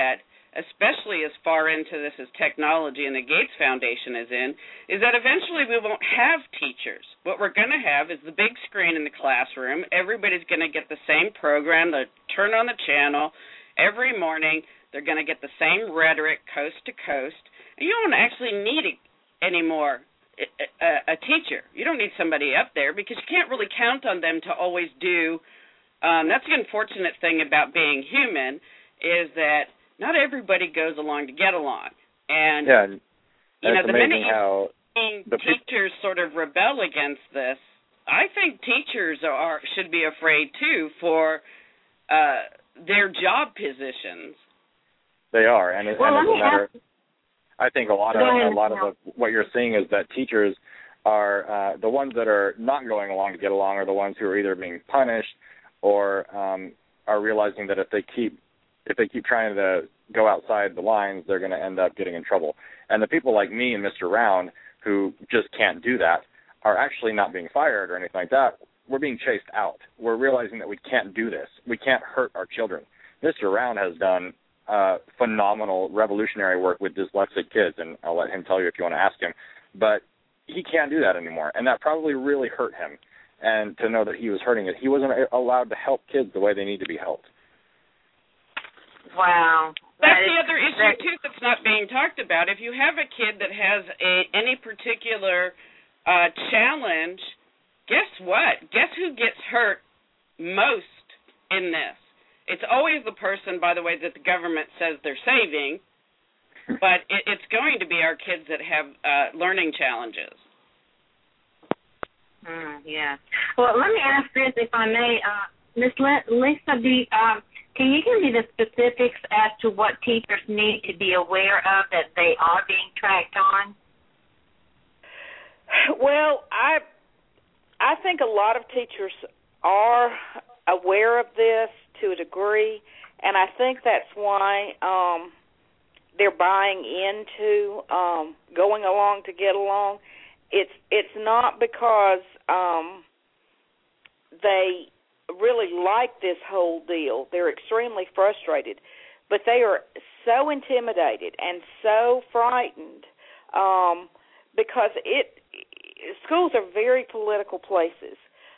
especially as far into this as technology and the Gates Foundation is in, is that eventually we won't have teachers. What we're going to have is the big screen in the classroom. Everybody's going to get the same program. They'll turn on the channel every morning. They're going to get the same rhetoric coast to coast. And you don't actually need anymore a teacher. You don't need somebody up there because you can't really count on them to always do. That's the unfortunate thing about being human, is that not everybody goes along to get along. And, the minute teachers sort of rebel against this, I think teachers should be afraid, too, for their job positions. They are, and it's a matter. I think a lot of what you're seeing is that teachers are the ones that are not going along to get along are the ones who are either being punished or are realizing that if they keep trying to go outside the lines, they're going to end up getting in trouble. And the people like me and Mr. Round who just can't do that are actually not being fired or anything like that. We're being chased out. We're realizing that we can't do this. We can't hurt our children. Mr. Round has done phenomenal revolutionary work with dyslexic kids, and I'll let him tell you if you want to ask him. But he can't do that anymore, and that probably really hurt him. And to know that he was hurting it, he wasn't allowed to help kids the way they need to be helped. Wow. That's the other issue, too, that's not being talked about. If you have a kid that has any particular challenge, guess what? Guess who gets hurt most in this? It's always the person, by the way, that the government says they're saving, but it's going to be our kids that have learning challenges. Yeah. Well, let me ask this, if I may. Ms. Lisa, can you give me the specifics as to what teachers need to be aware of that they are being tracked on? Well, I think a lot of teachers are aware of this to a degree, and I think that's why they're buying into going along to get along. It's not because they really like this whole deal. They're extremely frustrated, but they are so intimidated and so frightened because schools are very political places,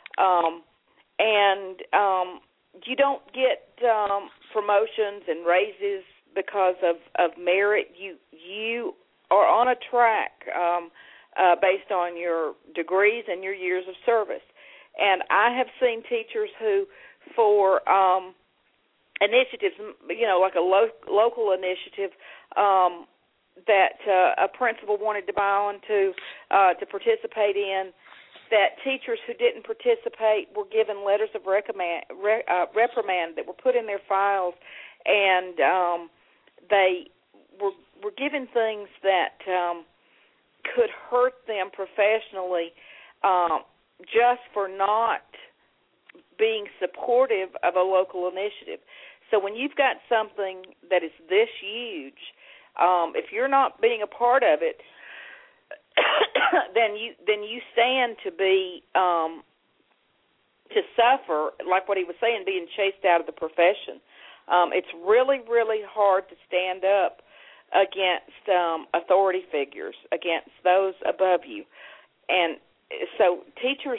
and you don't get promotions and raises because of merit. You are on a track based on your degrees and your years of service. And I have seen teachers who, for initiatives, like a local initiative that a principal wanted to buy onto to participate in, that teachers who didn't participate were given letters of reprimand that were put in their files, and they were given things that could hurt them professionally just for not being supportive of a local initiative. So when you've got something that is this huge, if you're not being a part of it, then you stand to be to suffer, like what he was saying, being chased out of the profession. It's really, really hard to stand up against authority figures, against those above you. And so teachers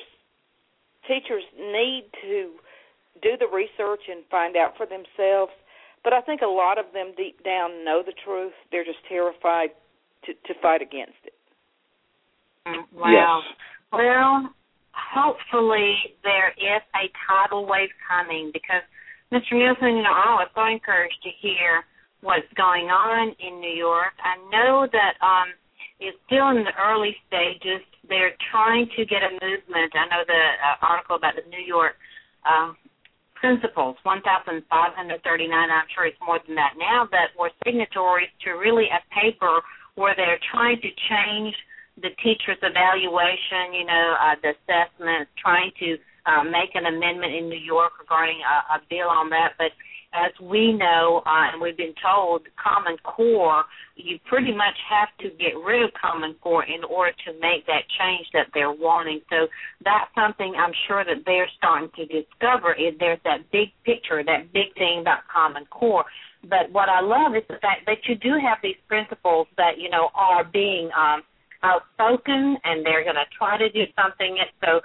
need to do the research and find out for themselves. But I think a lot of them deep down know the truth. They're just terrified to fight against it. Wow. Yes. Well, hopefully there is a tidal wave coming, because, Mr. Nielsen, I was so encouraged to hear what's going on in New York. I know that it's still in the early stages. They're trying to get a movement. I know the article about the New York principals, 1,539, I'm sure it's more than that now, that were signatories to really a paper where they're trying to change the teacher's evaluation, the assessment, trying to make an amendment in New York regarding a bill on that. But as we know, and we've been told, Common Core, you pretty much have to get rid of Common Core in order to make that change that they're wanting. So that's something I'm sure that they're starting to discover, is there's that big picture, that big thing about Common Core. But what I love is the fact that you do have these principals that, you know, are being outspoken, and they're going to try to do something.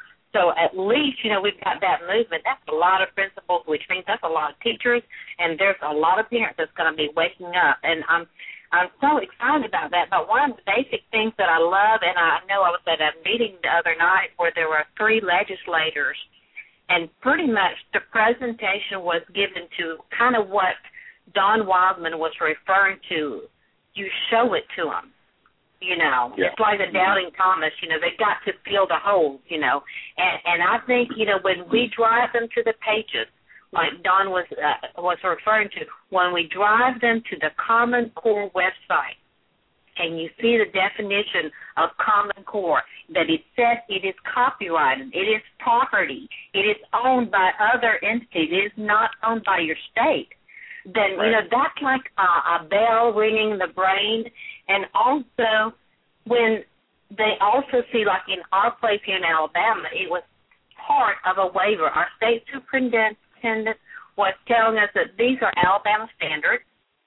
So at least, you know, we've got that movement. That's a lot of principals, which means that's a lot of teachers, and there's a lot of parents that's going to be waking up. And I'm so excited about that. But one of the basic things that I love, and I know I was at a meeting the other night where there were 3 legislators, and pretty much the presentation was given to kind of what Don Wildman was referring to. You show it to them. You know, yeah. It's like the doubting Thomas, you know, they got to fill the holes, you know. And I think, you know, when we drive them to the pages, like Don was referring to, when we drive them to the Common Core website and you see the definition of Common Core, that it says it is copyrighted, it is property, it is owned by other entities, it is not owned by your state, then, right. You know, that's like a bell ringing the brain. And also, when they also see, like in our place here in Alabama, it was part of a waiver. Our state superintendent was telling us that these are Alabama standards,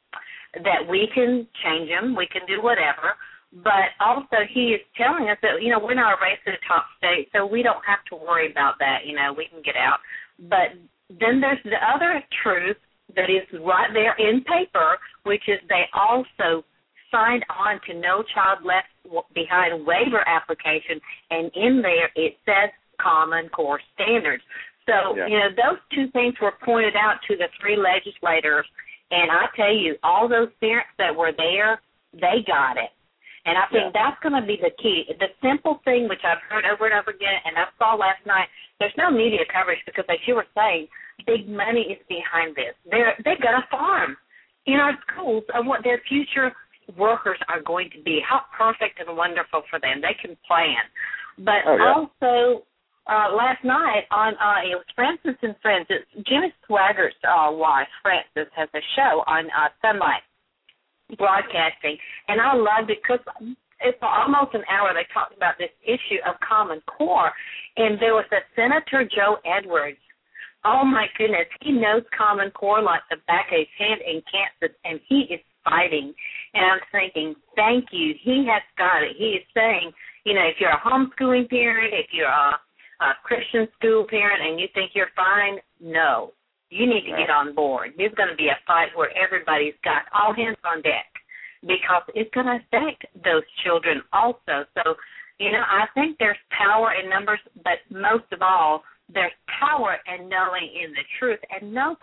that we can change them, we can do whatever. But also he is telling us that, you know, we're not a race to the top state, so we don't have to worry about that. You know, we can get out. But then there's the other truth that is right there in paper, which is they also signed on to No Child Left Behind waiver application, and in there it says Common Core standards. So, yeah. You know, those 2 things were pointed out to the 3 legislators, and I tell you, all those parents that were there, they got it. And I think that's going to be the key. The simple thing, which I've heard over and over again, and I saw last night, there's no media coverage because, as you were saying, big money is behind this. They've got a farm in our schools of what their future workers are going to be. How perfect and wonderful for them. They can plan. But also, last night on it was Francis and Friends. Jimmy Swaggart's wife, Francis, has a show on Sunlight Broadcasting, and I loved it because it's almost an hour. They talked about this issue of Common Core, and there was a Senator Joe Edwards. Oh my goodness, he knows Common Core like the back of his hand and he is fighting. And I'm thinking, thank you. He has got it. He is saying, you know, if you're a homeschooling parent, if you're a Christian school parent and you think you're fine, no. You need to get on board. There's going to be a fight where everybody's got all hands on deck because it's going to affect those children also. So, you know, I think there's power in numbers, but most of all, there's power in knowing in the truth. And most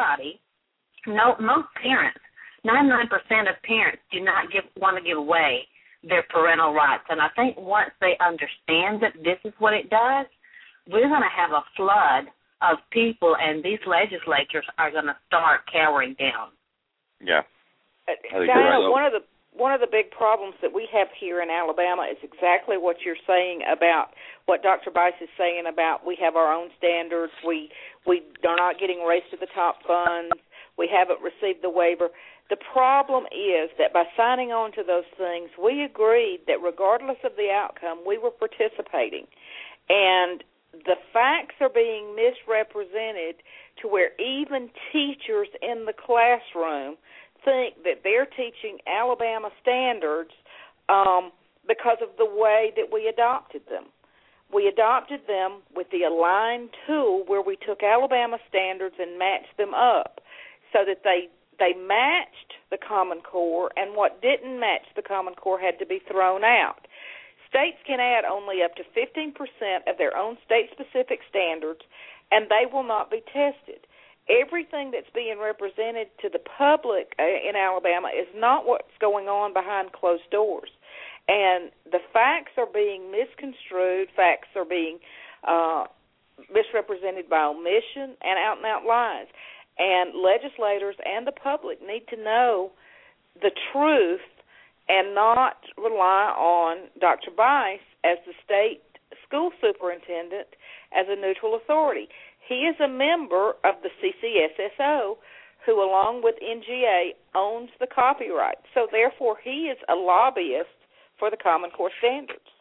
parents, 99% of parents do not want to give away their parental rights. And I think once they understand that this is what it does, we're going to have a flood of people, and these legislatures are going to start cowering down. Yeah. Diana, one of the big problems that we have here in Alabama is exactly what you're saying about what Dr. Bice is saying about we have our own standards, we are not getting race to the top funds, we haven't received the waiver. The problem is that by signing on to those things, we agreed that regardless of the outcome, we were participating. And the facts are being misrepresented to where even teachers in the classroom think that they're teaching Alabama standards because of the way that we adopted them. We adopted them with the Align tool where we took Alabama standards and matched them up so that they matched the Common Core, and what didn't match the Common Core had to be thrown out. States can add only up to 15% of their own state-specific standards, and they will not be tested. Everything that's being represented to the public in Alabama is not what's going on behind closed doors. And the facts are being misconstrued, facts are being misrepresented by omission and out-and-out lies. And legislators and the public need to know the truth and not rely on Dr. Bice as the state school superintendent as a neutral authority. He is a member of the CCSSO who, along with NGA, owns the copyright. So, therefore, he is a lobbyist for the Common Core standards.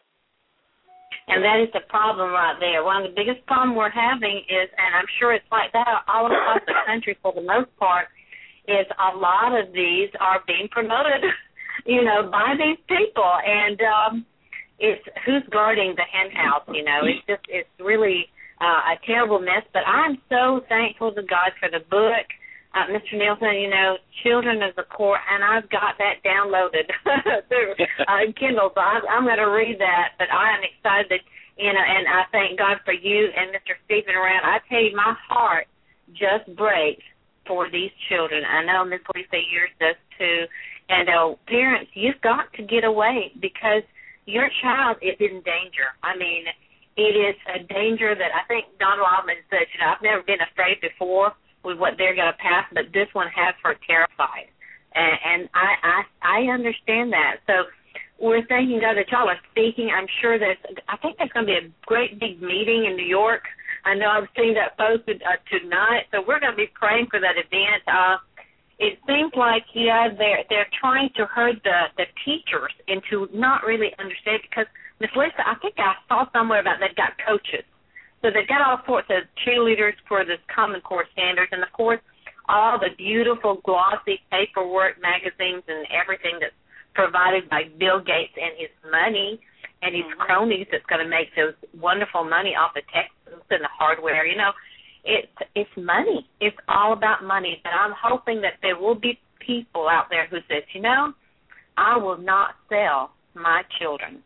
And that is the problem right there. One of the biggest problems we're having is, and I'm sure it's like that all across the country for the most part, is a lot of these are being promoted, by these people, and it's who's guarding the hen house. It's really a terrible mess. But I'm so thankful to God for the book. Mr. Nielsen, Children of the Court, and I've got that downloaded through Kindle, so I'm going to read that. But I am excited, and I thank God for you and Mr. Stephen Rand. I tell you, my heart just breaks for these children. I know Ms. Lisa, yours does too. And parents, you've got to get away because your child is in danger. I mean, it is a danger that I think Don Wildman said, I've never been afraid before with what they're going to pass, but this one has her terrified. And I understand that. So we're thanking God that y'all are speaking. I'm sure I think there's going to be a great big meeting in New York. I know I've seen that posted tonight, so we're going to be praying for that event. It seems like, they're trying to herd the teachers into not really understanding, because, Ms. Lisa, I think I saw somewhere about they've got coaches. So they've got all sorts of cheerleaders for this Common Core standards, and, of course, all the beautiful, glossy paperwork, magazines, and everything that's provided by Bill Gates and his money and his cronies that's going to make those wonderful money off the textbooks and the hardware. It's money. It's all about money. But I'm hoping that there will be people out there who says, I will not sell my children.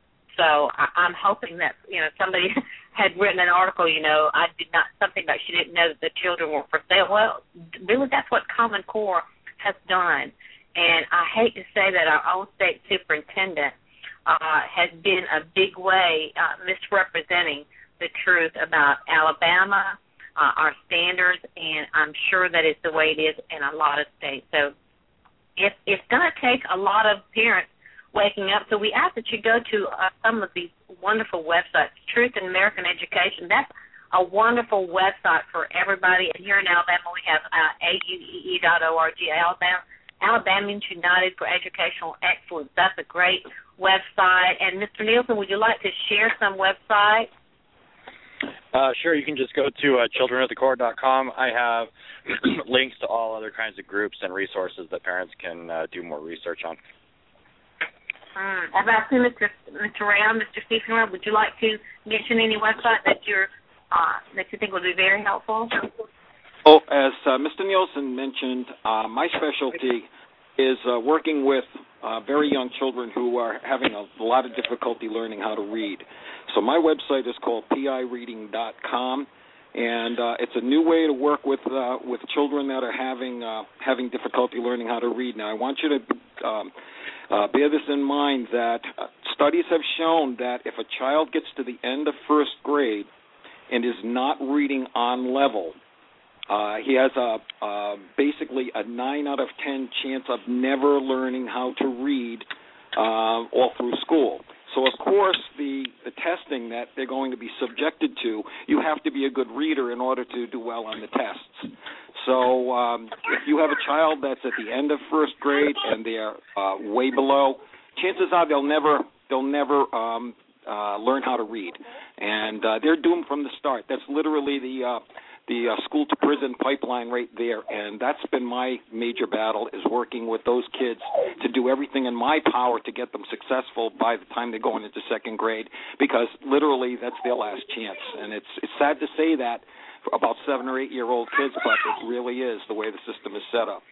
So I'm hoping that, somebody had written an article, I did not, something that she didn't know that the children were for sale. Well, really that's what Common Core has done. And I hate to say that our own state superintendent has been a big way misrepresenting the truth about Alabama, our standards, and I'm sure that it's the way it is in a lot of states. So it's going to take a lot of parents waking up. So we ask that you go to some of these wonderful websites. Truth in American Education, that's a wonderful website for everybody. And here in Alabama, we have AUEE.org, Alabamians United for Educational Excellence. That's a great website. And Mr. Nielsen, would you like to share some websites? Sure, you can just go to childrenofthecourt.com. I have links to all other kinds of groups and resources that parents can do more research on. How about you, Mr. Round, Mr. Stephen Round? Would you like to mention any website that you think would be very helpful? Oh, as Mr. Nielsen mentioned, my specialty is working with very young children who are having a lot of difficulty learning how to read. So my website is called pireading.com, and it's a new way to work with children that are having difficulty learning how to read. Now, I want you to bear this in mind that studies have shown that if a child gets to the end of first grade and is not reading on level, he has basically a 9 out of 10 chance of never learning how to read all through school. So, of course, the testing that they're going to be subjected to, you have to be a good reader in order to do well on the tests. So if you have a child that's at the end of first grade and they're way below, chances are they'll never learn how to read. And they're doomed from the start. That's literally the school-to-prison pipeline right there, and that's been my major battle, is working with those kids to do everything in my power to get them successful by the time they're going into second grade, because literally that's their last chance. And it's sad to say that for about 7 or 8 year old kids, but it really is the way the system is set up.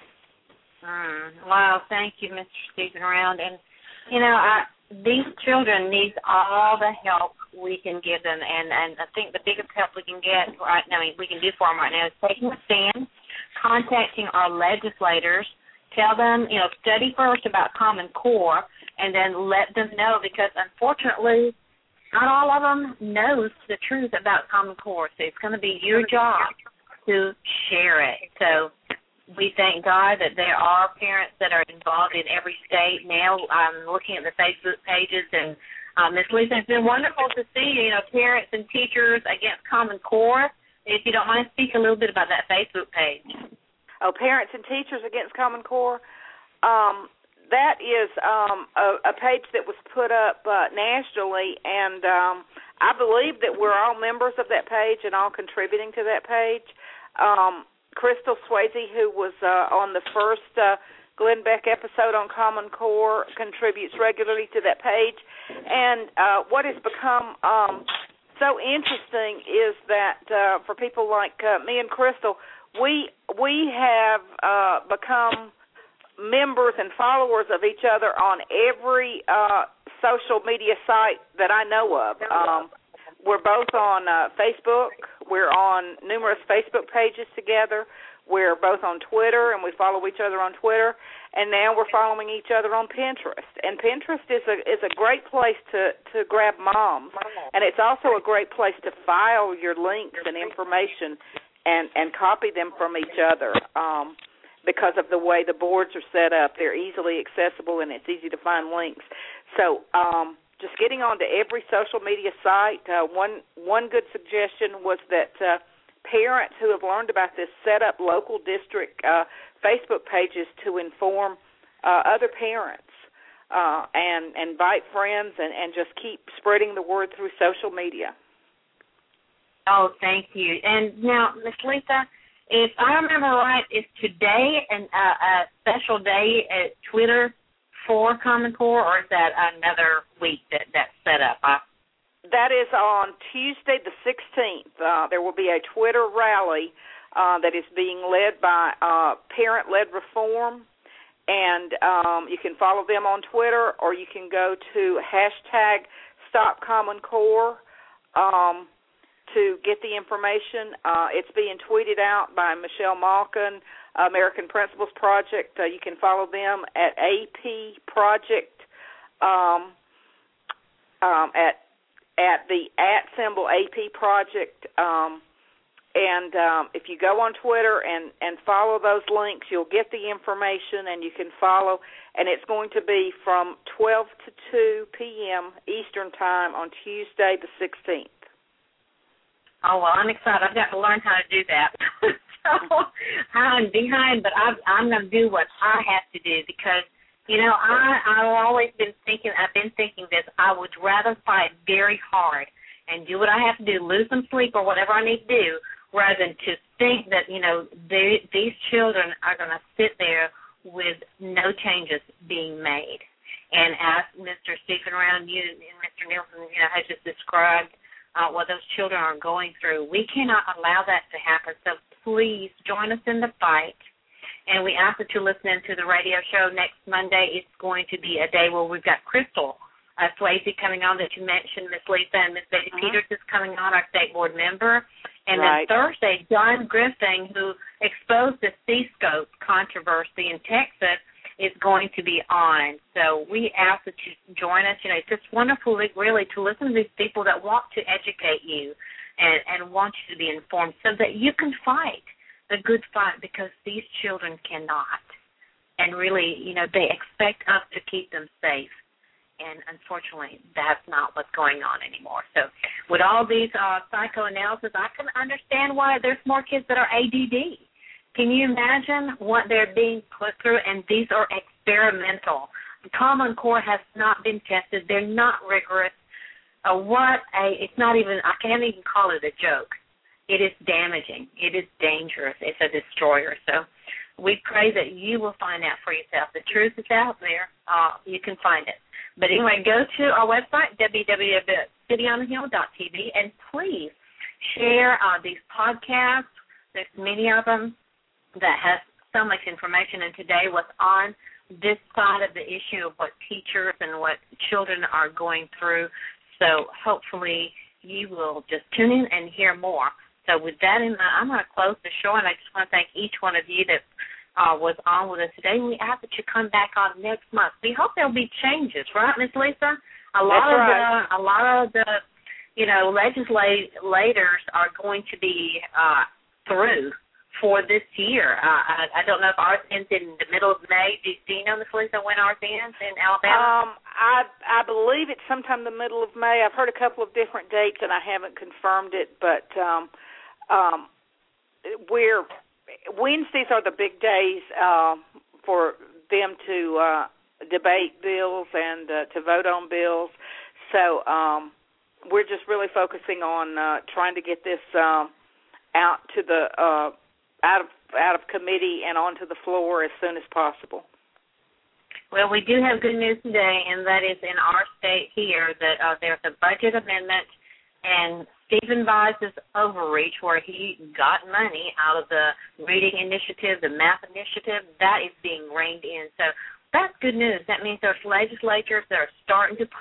Wow, thank you, Mr. Stephen Round. And, these children need all the help we can give them, and I think the biggest help we can get right now, we can do for them right now, is taking a stand, contacting our legislators, tell them, study first about Common Core, and then let them know, because unfortunately, not all of them knows the truth about Common Core, so it's going to be your job to share it. So we thank God that there are parents that are involved in every state now. I'm looking at the Facebook pages, and Ms. Lisa, it's been wonderful to see, parents and teachers against Common Core. If you don't mind, speak a little bit about that Facebook page. Oh, Parents and Teachers Against Common Core. That is a page that was put up nationally, and I believe that we're all members of that page and all contributing to that page. Crystal Swayze, who was on the first Glenn Beck episode on Common Core, contributes regularly to that page. And what has become so interesting is that for people like me and Crystal, we have become members and followers of each other on every social media site that I know of. We're both on Facebook. We're on numerous Facebook pages together. We're both on Twitter, and we follow each other on Twitter. And now we're following each other on Pinterest. And Pinterest is a great place to grab moms, and it's also a great place to file your links and information and copy them from each other. Because of the way the boards are set up, they're easily accessible, and it's easy to find links. So just getting onto every social media site, one good suggestion was that parents who have learned about this set up local district Facebook pages to inform other parents and invite friends and just keep spreading the word through social media. Oh, thank you. And now, Ms. Lisa, if I remember right, is today a special day at Twitter for Common Core, or is that another week that's set up? That is on Tuesday the 16th. There will be a Twitter rally that is being led by Parent-Led Reform, and you can follow them on Twitter, or you can go to #StopCommonCore to get the information. It's being tweeted out by Michelle Malkin, American Principles Project. You can follow them at AP Project at the @ AP Project. And if you go on Twitter and follow those links, you'll get the information, and you can follow. And it's going to be from 12 to 2 p.m. Eastern Time on Tuesday the 16th. Oh, well, I'm excited. I've got to learn how to do that. So I'm behind, but I'm going to do what I have to do because, you know, I've always been thinking, this, I would rather fight very hard and do what I have to do, lose some sleep or whatever I need to do, rather than to think that, you know, these children are going to sit there with no changes being made. And as Mr. Stephen Round, you and Mr. Nielsen, you know, has just described, what those children are going through. We cannot allow that to happen. So please join us in the fight. And we ask that you listen in to the radio show next Monday. It's going to be a day where we've got Crystal Swayze coming on that you mentioned, Miss Lisa, and Miss Betty Peters is coming on, our state board member. And then Thursday, John Griffin, who exposed the C-scope controversy in Texas, is going to be on. So we ask that you join us. You know, it's just wonderful, really, to listen to these people that want to educate you and want you to be informed so that you can fight the good fight, because these children cannot. And really, you know, they expect us to keep them safe. And unfortunately, that's not what's going on anymore. So with all these psychoanalysis, I can understand why there's more kids that are ADD. Can you imagine what they're being put through? And these are experimental. The Common Core has not been tested. They're not rigorous. It's not even, I can't even call it a joke. It is damaging. It is dangerous. It's a destroyer. So we pray that you will find out for yourself. The truth is out there. You can find it. But anyway, go to our website, www.cityonthehill.tv, and please share these podcasts. There's many of them that has so much information, and today was on this side of the issue of what teachers and what children are going through. So hopefully you will just tune in and hear more. So with that in mind, I'm going to close the show, and I just want to thank each one of you that was on with us today. We ask that you come back on next month. We hope there'll be changes, right, Ms. Lisa? A lot of the you know, legislators are going to be through for this year. I don't know if ours ends in the middle of May. Do you know, Ms. Lisa, when ours ends in Alabama? I believe it's sometime the middle of May. I've heard a couple of different dates, and I haven't confirmed it, but Wednesdays are the big days for them to debate bills and to vote on bills. So we're just really focusing on trying to get this out to the out of committee and onto the floor as soon as possible. Well, we do have good news today, and that is in our state here that there's a budget amendment, and Stephen Biles' overreach, where he got money out of the reading initiative, the math initiative, that is being reined in. So that's good news. That means there's legislatures that are starting to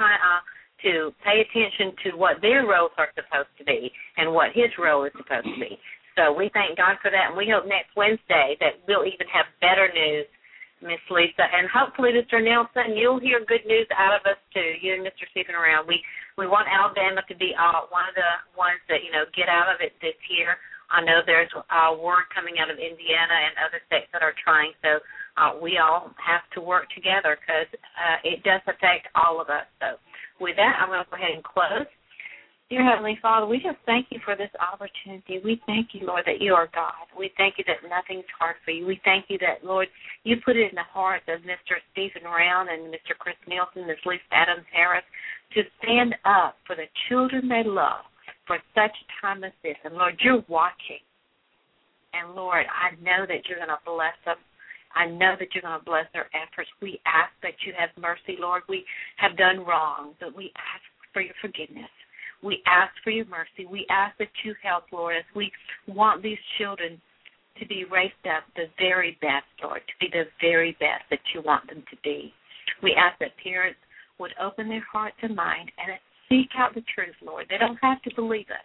pay attention to what their roles are supposed to be and what his role is supposed to be. So we thank God for that, and we hope next Wednesday that we'll even have better news, Miss Lisa, and hopefully, Mr. Nelson, you'll hear good news out of us too. You and Mr. Stephen around. We want Alabama to be one of the ones that get out of it this year. I know there's a word coming out of Indiana and other states that are trying. So we all have to work together because it does affect all of us. So with that, I'm going to go ahead and close. Dear Heavenly Father, we just thank you for this opportunity. We thank you, Lord, that you are God. We thank you that nothing's hard for you. We thank you that, Lord, you put it in the hearts of Mr. Stephen Round and Mr. Chris Nielsen, Ms. Lisa Adams-Harris, to stand up for the children they love for such a time as this. And, Lord, you're watching. And, Lord, I know that you're going to bless them. I know that you're going to bless their efforts. We ask that you have mercy, Lord. We have done wrong, but we ask for your forgiveness. We ask for your mercy. We ask that you help, Lord, as we want these children to be raised up the very best, Lord, to be the very best that you want them to be. We ask that parents would open their hearts and mind and seek out the truth, Lord. They don't have to believe us,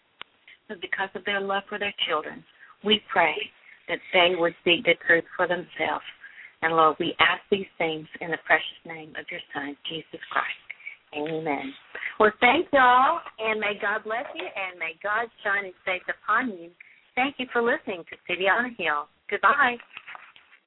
but because of their love for their children, we pray that they would seek the truth for themselves. And, Lord, we ask these things in the precious name of your Son, Jesus Christ. Amen. Well, thank y'all, and may God bless you, and may God shine his face upon you. Thank you for listening to City on a Hill. Goodbye.